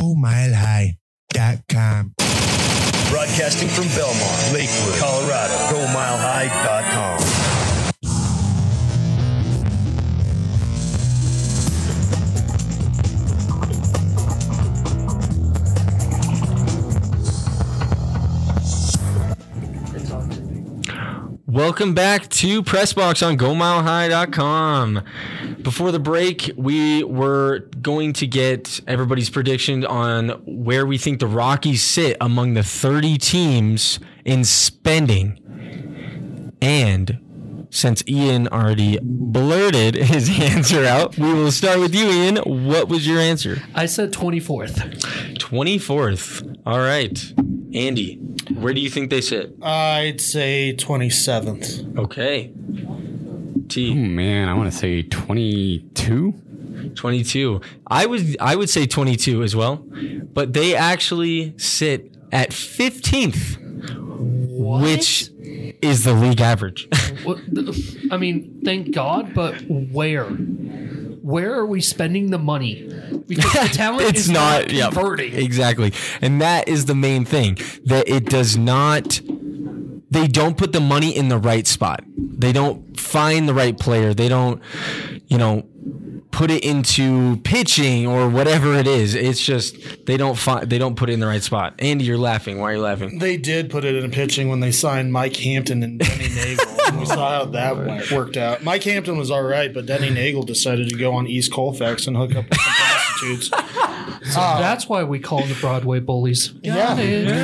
GoMileHigh.com. Broadcasting from Belmont, Lakewood, Colorado. GoMileHigh.com. Welcome back to Pressbox on GoMileHigh.com. Before the break, we were going to get everybody's prediction on where we think the Rockies sit among the 30 teams in spending. And since Ian already blurted his answer out, we will start with you, Ian. What was your answer? I said 24th. 24th. All right. Andy, where do you think they sit? I'd say 27th. Okay. T. Oh, man, I want to say 22. 22. I would say 22 as well, but they actually sit at 15th, which is the league average. I mean, thank God, but where? Where are we spending the money? Because the talent is not converting. Exactly. And that is the main thing, that it does not, they don't put the money in the right spot. They don't find the right player. They don't, put it into pitching or whatever it is. It's just they don't put it in the right spot. Andy, you're laughing. Why are you laughing? They did put it in pitching when they signed Mike Hampton and Denny Nagel. And we saw how that worked out. Mike Hampton was all right, but Denny Nagel decided to go on East Colfax and hook up with some prostitutes. So that's why we call them the Broadway bullies. Yeah.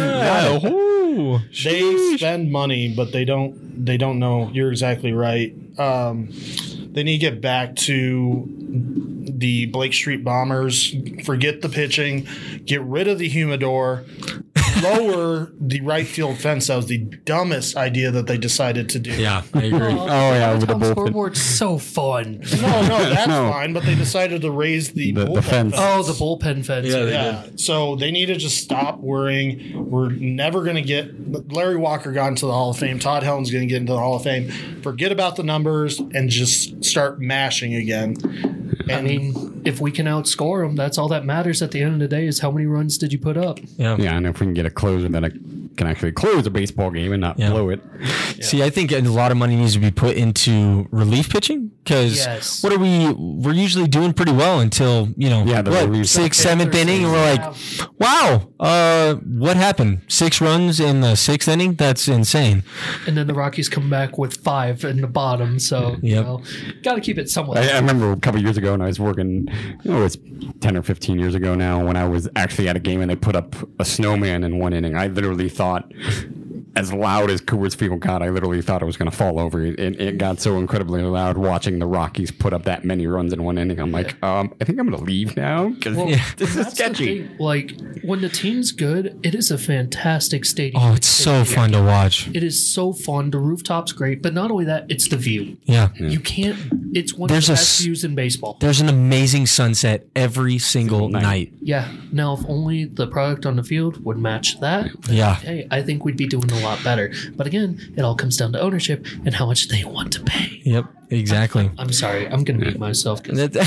They spend money, but they don't know. You're exactly right. They need to get back to the Blake Street Bombers. Forget the pitching. Get rid of the humidor. Lower the right field fence. That was the dumbest idea that they decided to do. Yeah, I agree. With the scoreboard's so fun. No, that's fine. But they decided to raise the bullpen fence. Oh, the bullpen fence. Yeah. So they need to just stop worrying. We're never going to get Larry Walker got into the Hall of Fame. Todd Helton's going to get into the Hall of Fame. Forget about the numbers and just start mashing again. I mean, if we can outscore them, that's all that matters at the end of the day is how many runs did you put up? Yeah. And if we can get a closer that can actually close a baseball game and not blow it. Yeah. See, I think a lot of money needs to be put into relief pitching because we're usually doing pretty well until, the sixth, seventh inning, and we're like, wow, what happened? 6 runs in the 6th inning? That's insane. And then the Rockies come back with 5 in the bottom, so got to keep it somewhat. I remember a couple years ago when I was working, it's 10 or 15 years ago now, when I was actually at a game and they put up a snowman in 1 inning. I literally thought, as loud as Coors Field got, I literally thought it was going to fall over. It got so incredibly loud watching the Rockies put up that many runs in 1 inning. I'm like, I think I'm going to leave now because this is sketchy. Like, when the team's good, it is a fantastic stadium. Oh, it's so fun to watch. It is so fun. The rooftop's great, but not only that, it's the view. Yeah. You can't, it's one of the best views in baseball. There's an amazing sunset every single night. Yeah. Now, if only the product on the field would match that, hey, I think we'd be doing a lot better. But again, it all comes down to ownership and how much they want to pay. Yep, exactly. I'm sorry. I'm going to mute myself.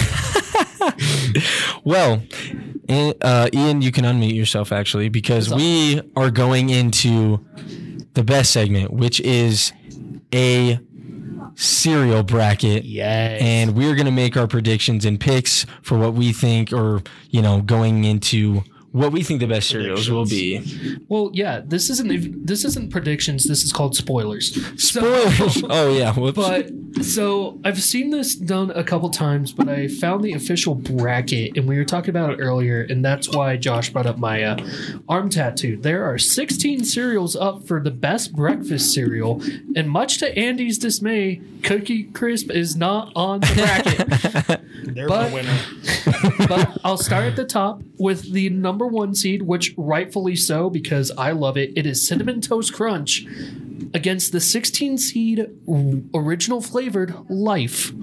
Well, Ian, you can unmute yourself actually because we are going into the best segment, which is a cereal bracket. Yes. And we're going to make our predictions and picks for what we think or, going into what we think the best cereals will be. Well, yeah, this isn't predictions. This is called spoilers. Spoilers. Oh yeah. Whoops. But so I've seen this done a couple times, but I found the official bracket, and we were talking about it earlier, and that's why Josh brought up my arm tattoo. There are 16 cereals up for the best breakfast cereal, and much to Andy's dismay, Cookie Crisp is not on the bracket. They're the winner. But I'll start at the top with the number 1 seed, which rightfully so because I love it. It is Cinnamon Toast Crunch against the 16 seed original flavored Life.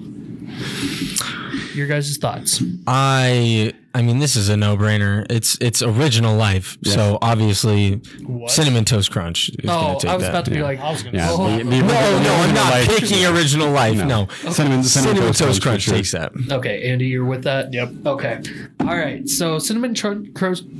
Your guys' thoughts? I mean, this is a no-brainer. It's original Life, so obviously Cinnamon Toast Crunch is going to take that. I was about to be like, no, I'm not picking original Life. No. Cinnamon Toast Crunch takes that. Okay, Andy, you're with that? Yep. Okay. All right, so Cinnamon Toast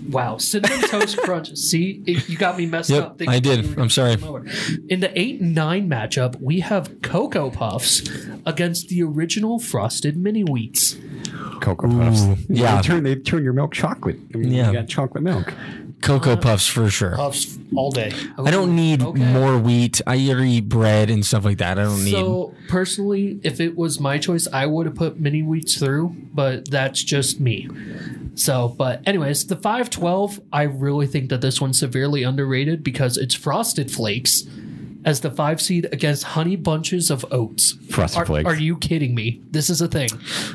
Crunch. See, you got me messed up. I did. I'm sorry. In the 8 and 9 matchup, we have Cocoa Puffs against the original Frosted Mini Wheats. Cocoa Puffs. Yeah. They turn your milk chocolate. You got chocolate milk. Cocoa Puffs for sure. Puffs all day. I don't need more wheat. I already eat bread and stuff like that. I don't need. So personally, if it was my choice, I would have put Mini Wheats through, but that's just me. So, but anyways, the 5-12, I really think that this one's severely underrated because it's Frosted Flakes as the 5 seed against Honey Bunches of Oats. Frosted Flakes. Are you kidding me? This is a thing.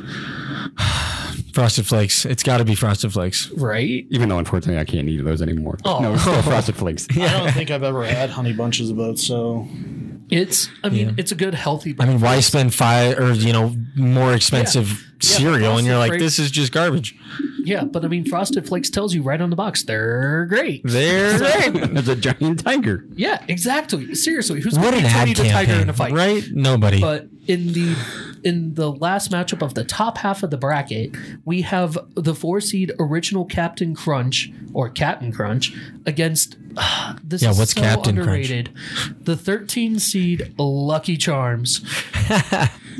Frosted Flakes. It's got to be Frosted Flakes. Right? Even though, unfortunately, I can't eat those anymore. Oh. No, it's still Frosted Flakes. I don't think I've ever had Honey Bunches of Oats, so... It's a good, healthy breakfast. I mean, why spend more expensive cereal and you're like, this is just garbage. Yeah, but I mean, Frosted Flakes tells you right on the box, they're great. They're great. There's a giant tiger. Yeah, exactly. Seriously, who's what going an to ad beat the tiger in campaign, a fight? right? Nobody. But in the last matchup of the top half of the bracket, we have the 4 seed original Captain Crunch or Captain Crunch against this is what's so Captain underrated. The 13 seed Lucky Charms.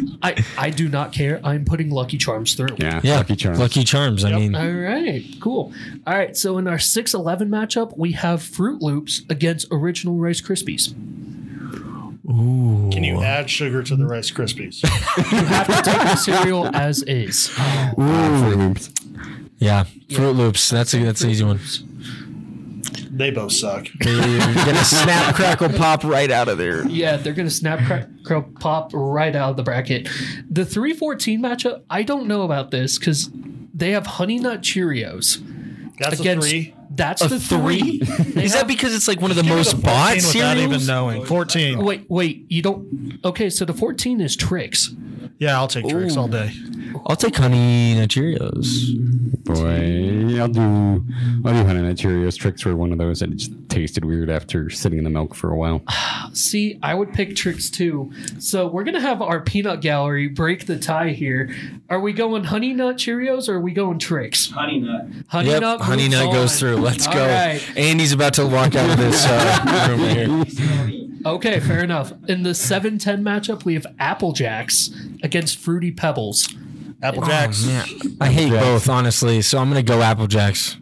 I do not care. I'm putting Lucky Charms through. Yeah, Lucky Charms. I mean, all right, cool. All right, so in our 6-11 matchup, we have Fruit Loops against Original Rice Krispies. Ooh. Can you add sugar to the Rice Krispies? You have to take the cereal as is. Fruit Loops. Yeah, Fruit Loops. That's an easy one. They both suck. They're gonna snap, crackle, pop right out of there. Yeah, they're going to snap, crackle, pop right out of the bracket. The 3-14 matchup, I don't know about this because they have Honey Nut Cheerios. That's a 3. That's the 3. Is that because it's like one of the most bought cereals? Without even knowing. 14. Wait, you don't... Okay, so the 14 is Trix. Yeah, I'll take Trix all day. I'll take Honey Nut Cheerios. Boy, I'll do Honey Nut Cheerios. Trix were one of those that just tasted weird after sitting in the milk for a while. See, I would pick Trix too. So we're gonna have our peanut gallery break the tie here. Are we going Honey Nut Cheerios or are we going Trix? Honey Nut. Honey Nut. Honey Nut goes through. Let's go. Right. Andy's about to walk out of this room here. Okay, fair enough. In the 7-10 matchup, we have Apple Jacks against Fruity Pebbles. Apple Jacks. I hate both, honestly, so I'm going to go Apple Jacks.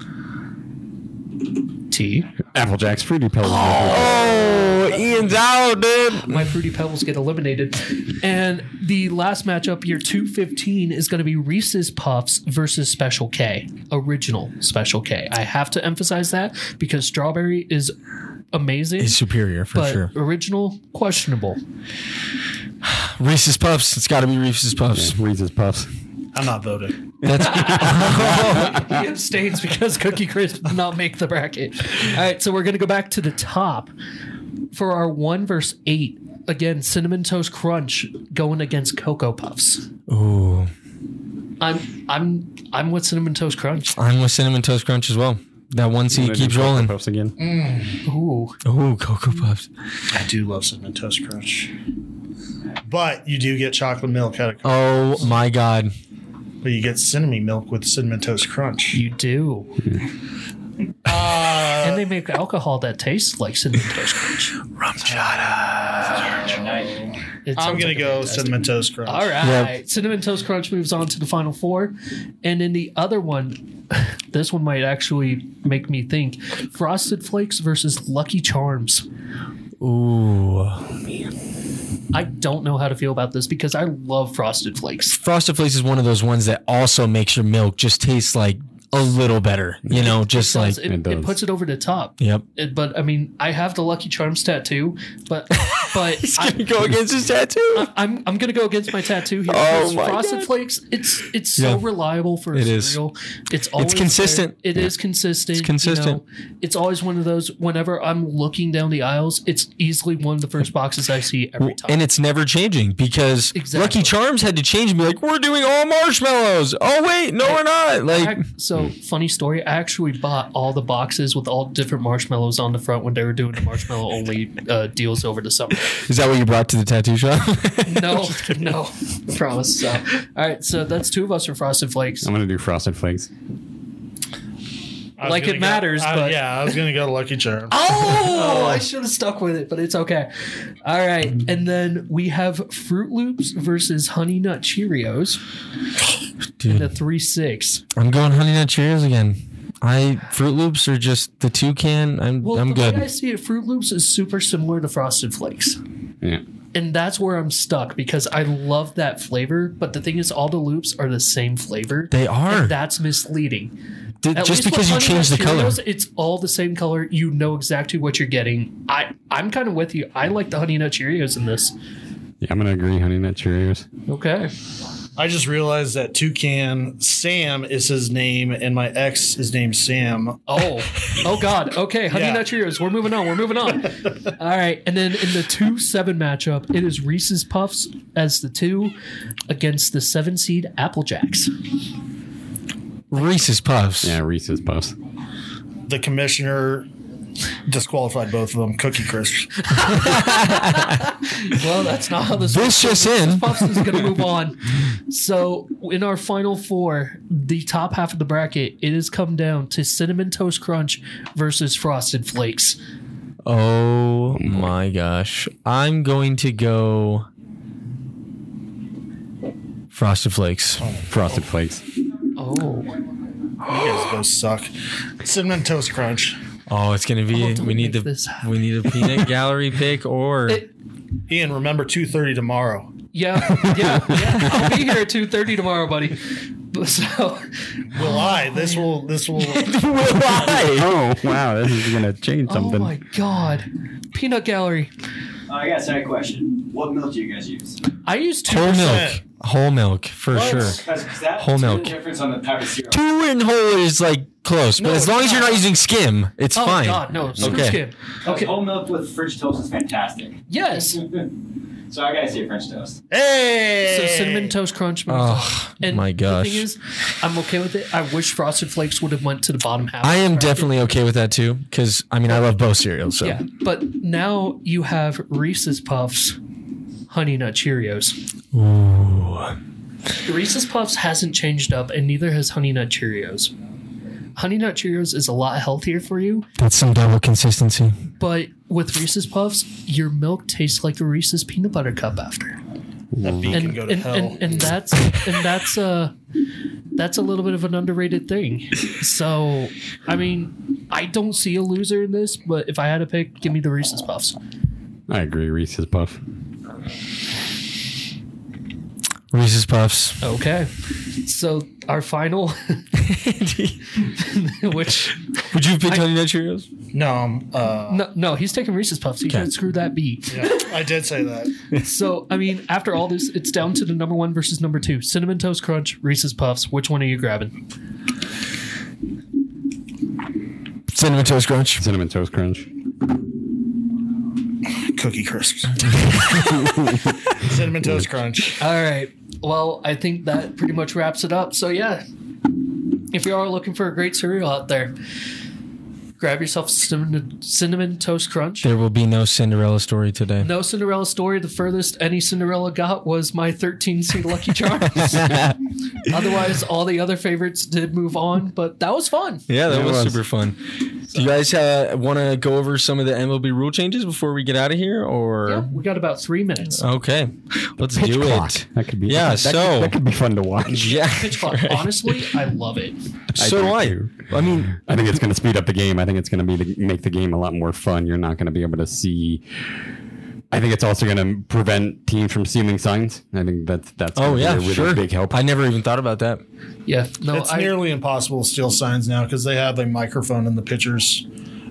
T. Apple Jacks, Fruity Pebbles. Oh, Ian's out, dude. My Fruity Pebbles get eliminated. And the last matchup, year 215, is going to be Reese's Puffs versus Special K. Original Special K. I have to emphasize that because strawberry is amazing. It's superior for but sure. Original, questionable. Reese's Puffs. It's got to be Reese's Puffs. Yeah, Reese's Puffs. I'm not voting. He abstains because Cookie Crisp did not make the bracket. All right, so we're going to go back to the top for our 1 versus 8. Again, Cinnamon Toast Crunch going against Cocoa Puffs. Ooh. I'm with Cinnamon Toast Crunch. I'm with Cinnamon Toast Crunch as well. That one seed keeps rolling. Puffs again. Ooh, Cocoa Puffs. I do love Cinnamon Toast Crunch. But you do get chocolate milk out of Cocoa Oh Puffs. my God. But you get cinnamon milk with Cinnamon Toast Crunch. You do. And they make alcohol that tastes like Cinnamon Toast Crunch. Rum chata. I'm going to go Cinnamon Toast Crunch. All right. Cinnamon Toast Crunch moves on to the final 4. And in the other one, this one might actually make me think. Frosted Flakes versus Lucky Charms. Ooh. I don't know how to feel about this because I love Frosted Flakes. Frosted Flakes is one of those ones that also makes your milk just taste like a little better, you know, just like it puts it over the top. Yep. But I mean, I have the Lucky Charms tattaoo, but he's gonna go against his tattoo. I'm gonna go against my tattoo here. Oh my Frosted God. Flakes, it's so reliable for a cereal. It's always consistent. It is consistent. It's consistent. You know, it's always one of those. Whenever I'm looking down the aisles, it's easily one of the first boxes I see every time. And it's never changing because Lucky Charms had to change and be like, we're doing all marshmallows. Oh wait, no, we're not. Like, so funny story. I actually bought all the boxes with all different marshmallows on the front when they were doing the marshmallow only deals over the summer. Is that what you brought to the tattoo shop? No, promise. So, all right, so that's 2 of us for Frosted Flakes. I'm going to do Frosted Flakes. Like it matters, but yeah, I was going to go to Lucky Charms. Oh, I should have stuck with it, but it's okay. All right, and then we have Fruit Loops versus Honey Nut Cheerios. Dude. In a 3-6. I'm going Honey Nut Cheerios again. Fruit Loops are just the toucan. I'm The good. way I see it, Fruit Loops is super similar to Frosted Flakes. Yeah. And that's where I'm stuck because I love that flavor, but the thing is, all the loops are the same flavor. They are. And that's misleading. At Just least because you with change the Honey Nut color. Cheerios, it's all the same color. You know exactly what you're getting. I'm kind of with you. I like the Honey Nut Cheerios in this. Yeah, I'm going to agree. Honey Nut Cheerios. Okay. I just realized that Toucan Sam is his name, and my ex is named Sam. Oh God. Okay, Honey Nut Cheerios. We're moving on. All right, and then in the 2-7 matchup, it is Reese's Puffs as the 2 against the 7 seed Apple Jacks. Reese's Puffs. Yeah, Reese's Puffs. The commissioner disqualified both of them. Cookie Crisp. Well, that's not how this just in. Puffs is going to move on. So, in our final 4, the top half of the bracket, it has come down to Cinnamon Toast Crunch versus Frosted Flakes. Oh my gosh. I'm going to go Frosted Flakes. Frosted Flakes. Oh. You guys both suck. Cinnamon Toast Crunch. Oh, it's gonna be. We need a peanut gallery pick or. Ian, remember 2:30 tomorrow. Yeah. I'll be here at 2:30 tomorrow, buddy. So, will I? This will. Will I? Oh wow, this is gonna change something. Oh my god, peanut gallery. I got a second question. What milk do you guys use? I use 2%. Whole milk. Whole milk for sure. Whole milk. Difference on the type of syrup. 2 and whole is like close, but as long as you're not using skim, it's fine. Oh god, no, screw skim. Okay. Whole milk with French toast is fantastic. Yes. So I gotta say French toast. Hey! So cinnamon toast crunch. Oh and my gosh. The thing is, I'm okay with it. I wish Frosted Flakes would have went to the bottom half. I am definitely okay with that too, because I mean I love both cereals. So. Yeah, but now you have Reese's Puffs, Honey Nut Cheerios. Ooh. Reese's Puffs hasn't changed up, and neither has Honey Nut Cheerios. Honey Nut Cheerios is a lot healthier for you. That's some double consistency. But with Reese's Puffs, your milk tastes like a Reese's peanut butter cup after. That bee can go to hell. And that's a little bit of an underrated thing. So, I mean, I don't see a loser in this, but if I had to pick, give me the Reese's Puffs. I agree, Reese's Puff. Reese's Puffs. Okay. So our final, which would you pick Honey Nut Cheerios? No, no, he's taking Reese's Puffs. He can't screw that bee. Yeah, I did say that. So I mean, after all this, it's down to the number 1 versus number 2. Cinnamon Toast Crunch, Reese's Puffs. Which one are you grabbing? Cinnamon Toast Crunch. Cinnamon Toast Crunch. Cookie Crisps. Cinnamon Toast Crunch. All right. Well, I think that pretty much wraps it up. So yeah, if you are looking for a great cereal out there, grab yourself cinnamon Toast Crunch. There will be no Cinderella story today. No Cinderella story. The furthest any Cinderella got was my 13 seed Lucky Charms. Otherwise, all the other favorites did move on, but that was fun. Yeah, that was super fun. Do you guys want to go over some of the MLB rule changes before we get out of here? Or yeah, we got about 3 minutes. Okay, let's Pitch do clock. it. That could be that could be fun to watch. Yeah, Pitch clock. right. Honestly, I love it. So do I. I mean, I think it's going to speed up the game. I think it's going to make the game a lot more fun. You're not going to be able to see. I think it's also going to prevent teams from stealing signs. I think that's oh yeah, a really sure. big help. I never even thought about that. Yeah, no, it's nearly impossible to steal signs now because they have a microphone in the pitcher's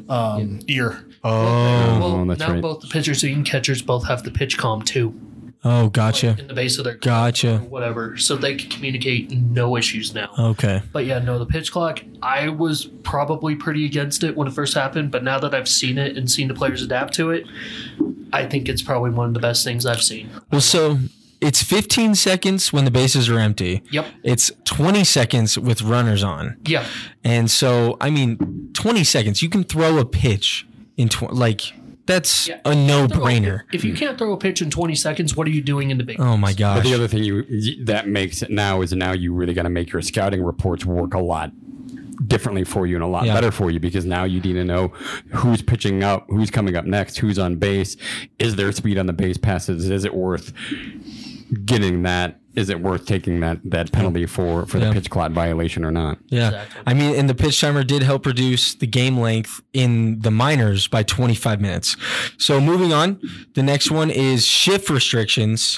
ear. Oh, well, that's now right. both the pitchers and catchers both have the pitch comm too. Oh, gotcha. Like in the base of their gotcha. Or whatever, so they can communicate, no issues now. Okay. But yeah, no, the pitch clock, I was probably pretty against it when it first happened, but now that I've seen it and seen the players adapt to it, I think it's probably one of the best things I've seen. Well, so it's 15 seconds when the bases are empty. Yep. It's 20 seconds with runners on. Yeah. And so, I mean, 20 seconds, you can throw a pitch in that's a no-brainer. If you can't throw a pitch in 20 seconds, what are you doing in the big Oh my gosh. But the other thing that makes it now is you really got to make your scouting reports work a lot differently for you and a lot better for you, because now you need to know who's pitching up, who's coming up next, who's on base, is there speed on the base passes, is it worth getting that, is it worth taking that penalty for the pitch clock violation or not? Yeah. Exactly. I mean, and the pitch timer did help reduce the game length in the minors by 25 minutes. So moving on, the next one is shift restrictions.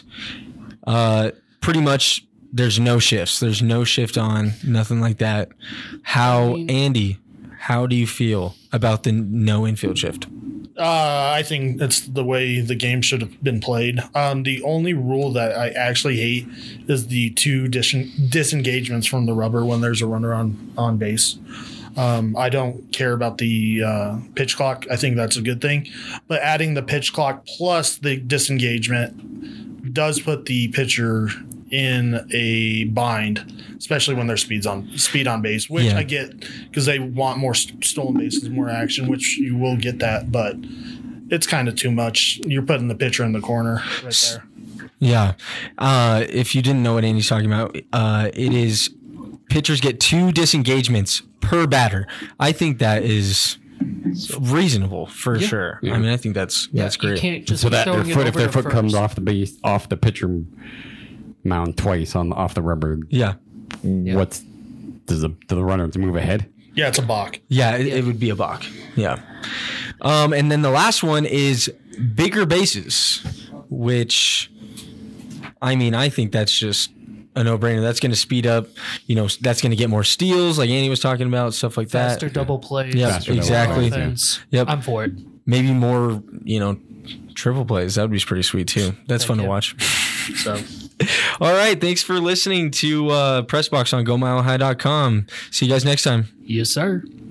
Pretty much there's no shifts. There's no shift on, nothing like that. Andy, how do you feel about the no infield shift? I think that's the way the game should have been played. The only rule that I actually hate is the 2 disengagements from the rubber when there's a runner on base. I don't care about the pitch clock. I think that's a good thing. But adding the pitch clock plus the disengagement does put the pitcher in a bind, especially when there's speed on base, which I get because they want more stolen bases, more action, which you will get that, but it's kind of too much. You're putting the pitcher in the corner right there. Yeah. If you didn't know what Andy's talking about, it is pitchers get 2 disengagements per batter. I think that is reasonable for sure. Yeah. I mean, I think that's great. You can't just so that if their foot comes off the pitcher, mound twice off the rubber. Yeah. What's does the runner move ahead? Yeah, it's a balk. Yeah, it would be a balk. Yeah. And then the last one is bigger bases, which, I mean, I think that's just a no-brainer. That's going to speed up, that's going to get more steals, like Andy was talking about, stuff like that. Faster double plays. Yeah, exactly. Yep. I'm for it. Maybe more, triple plays. That would be pretty sweet too. That's fun to watch. So, all right. Thanks for listening to Pressbox on GoMileHigh.com. See you guys next time. Yes, sir.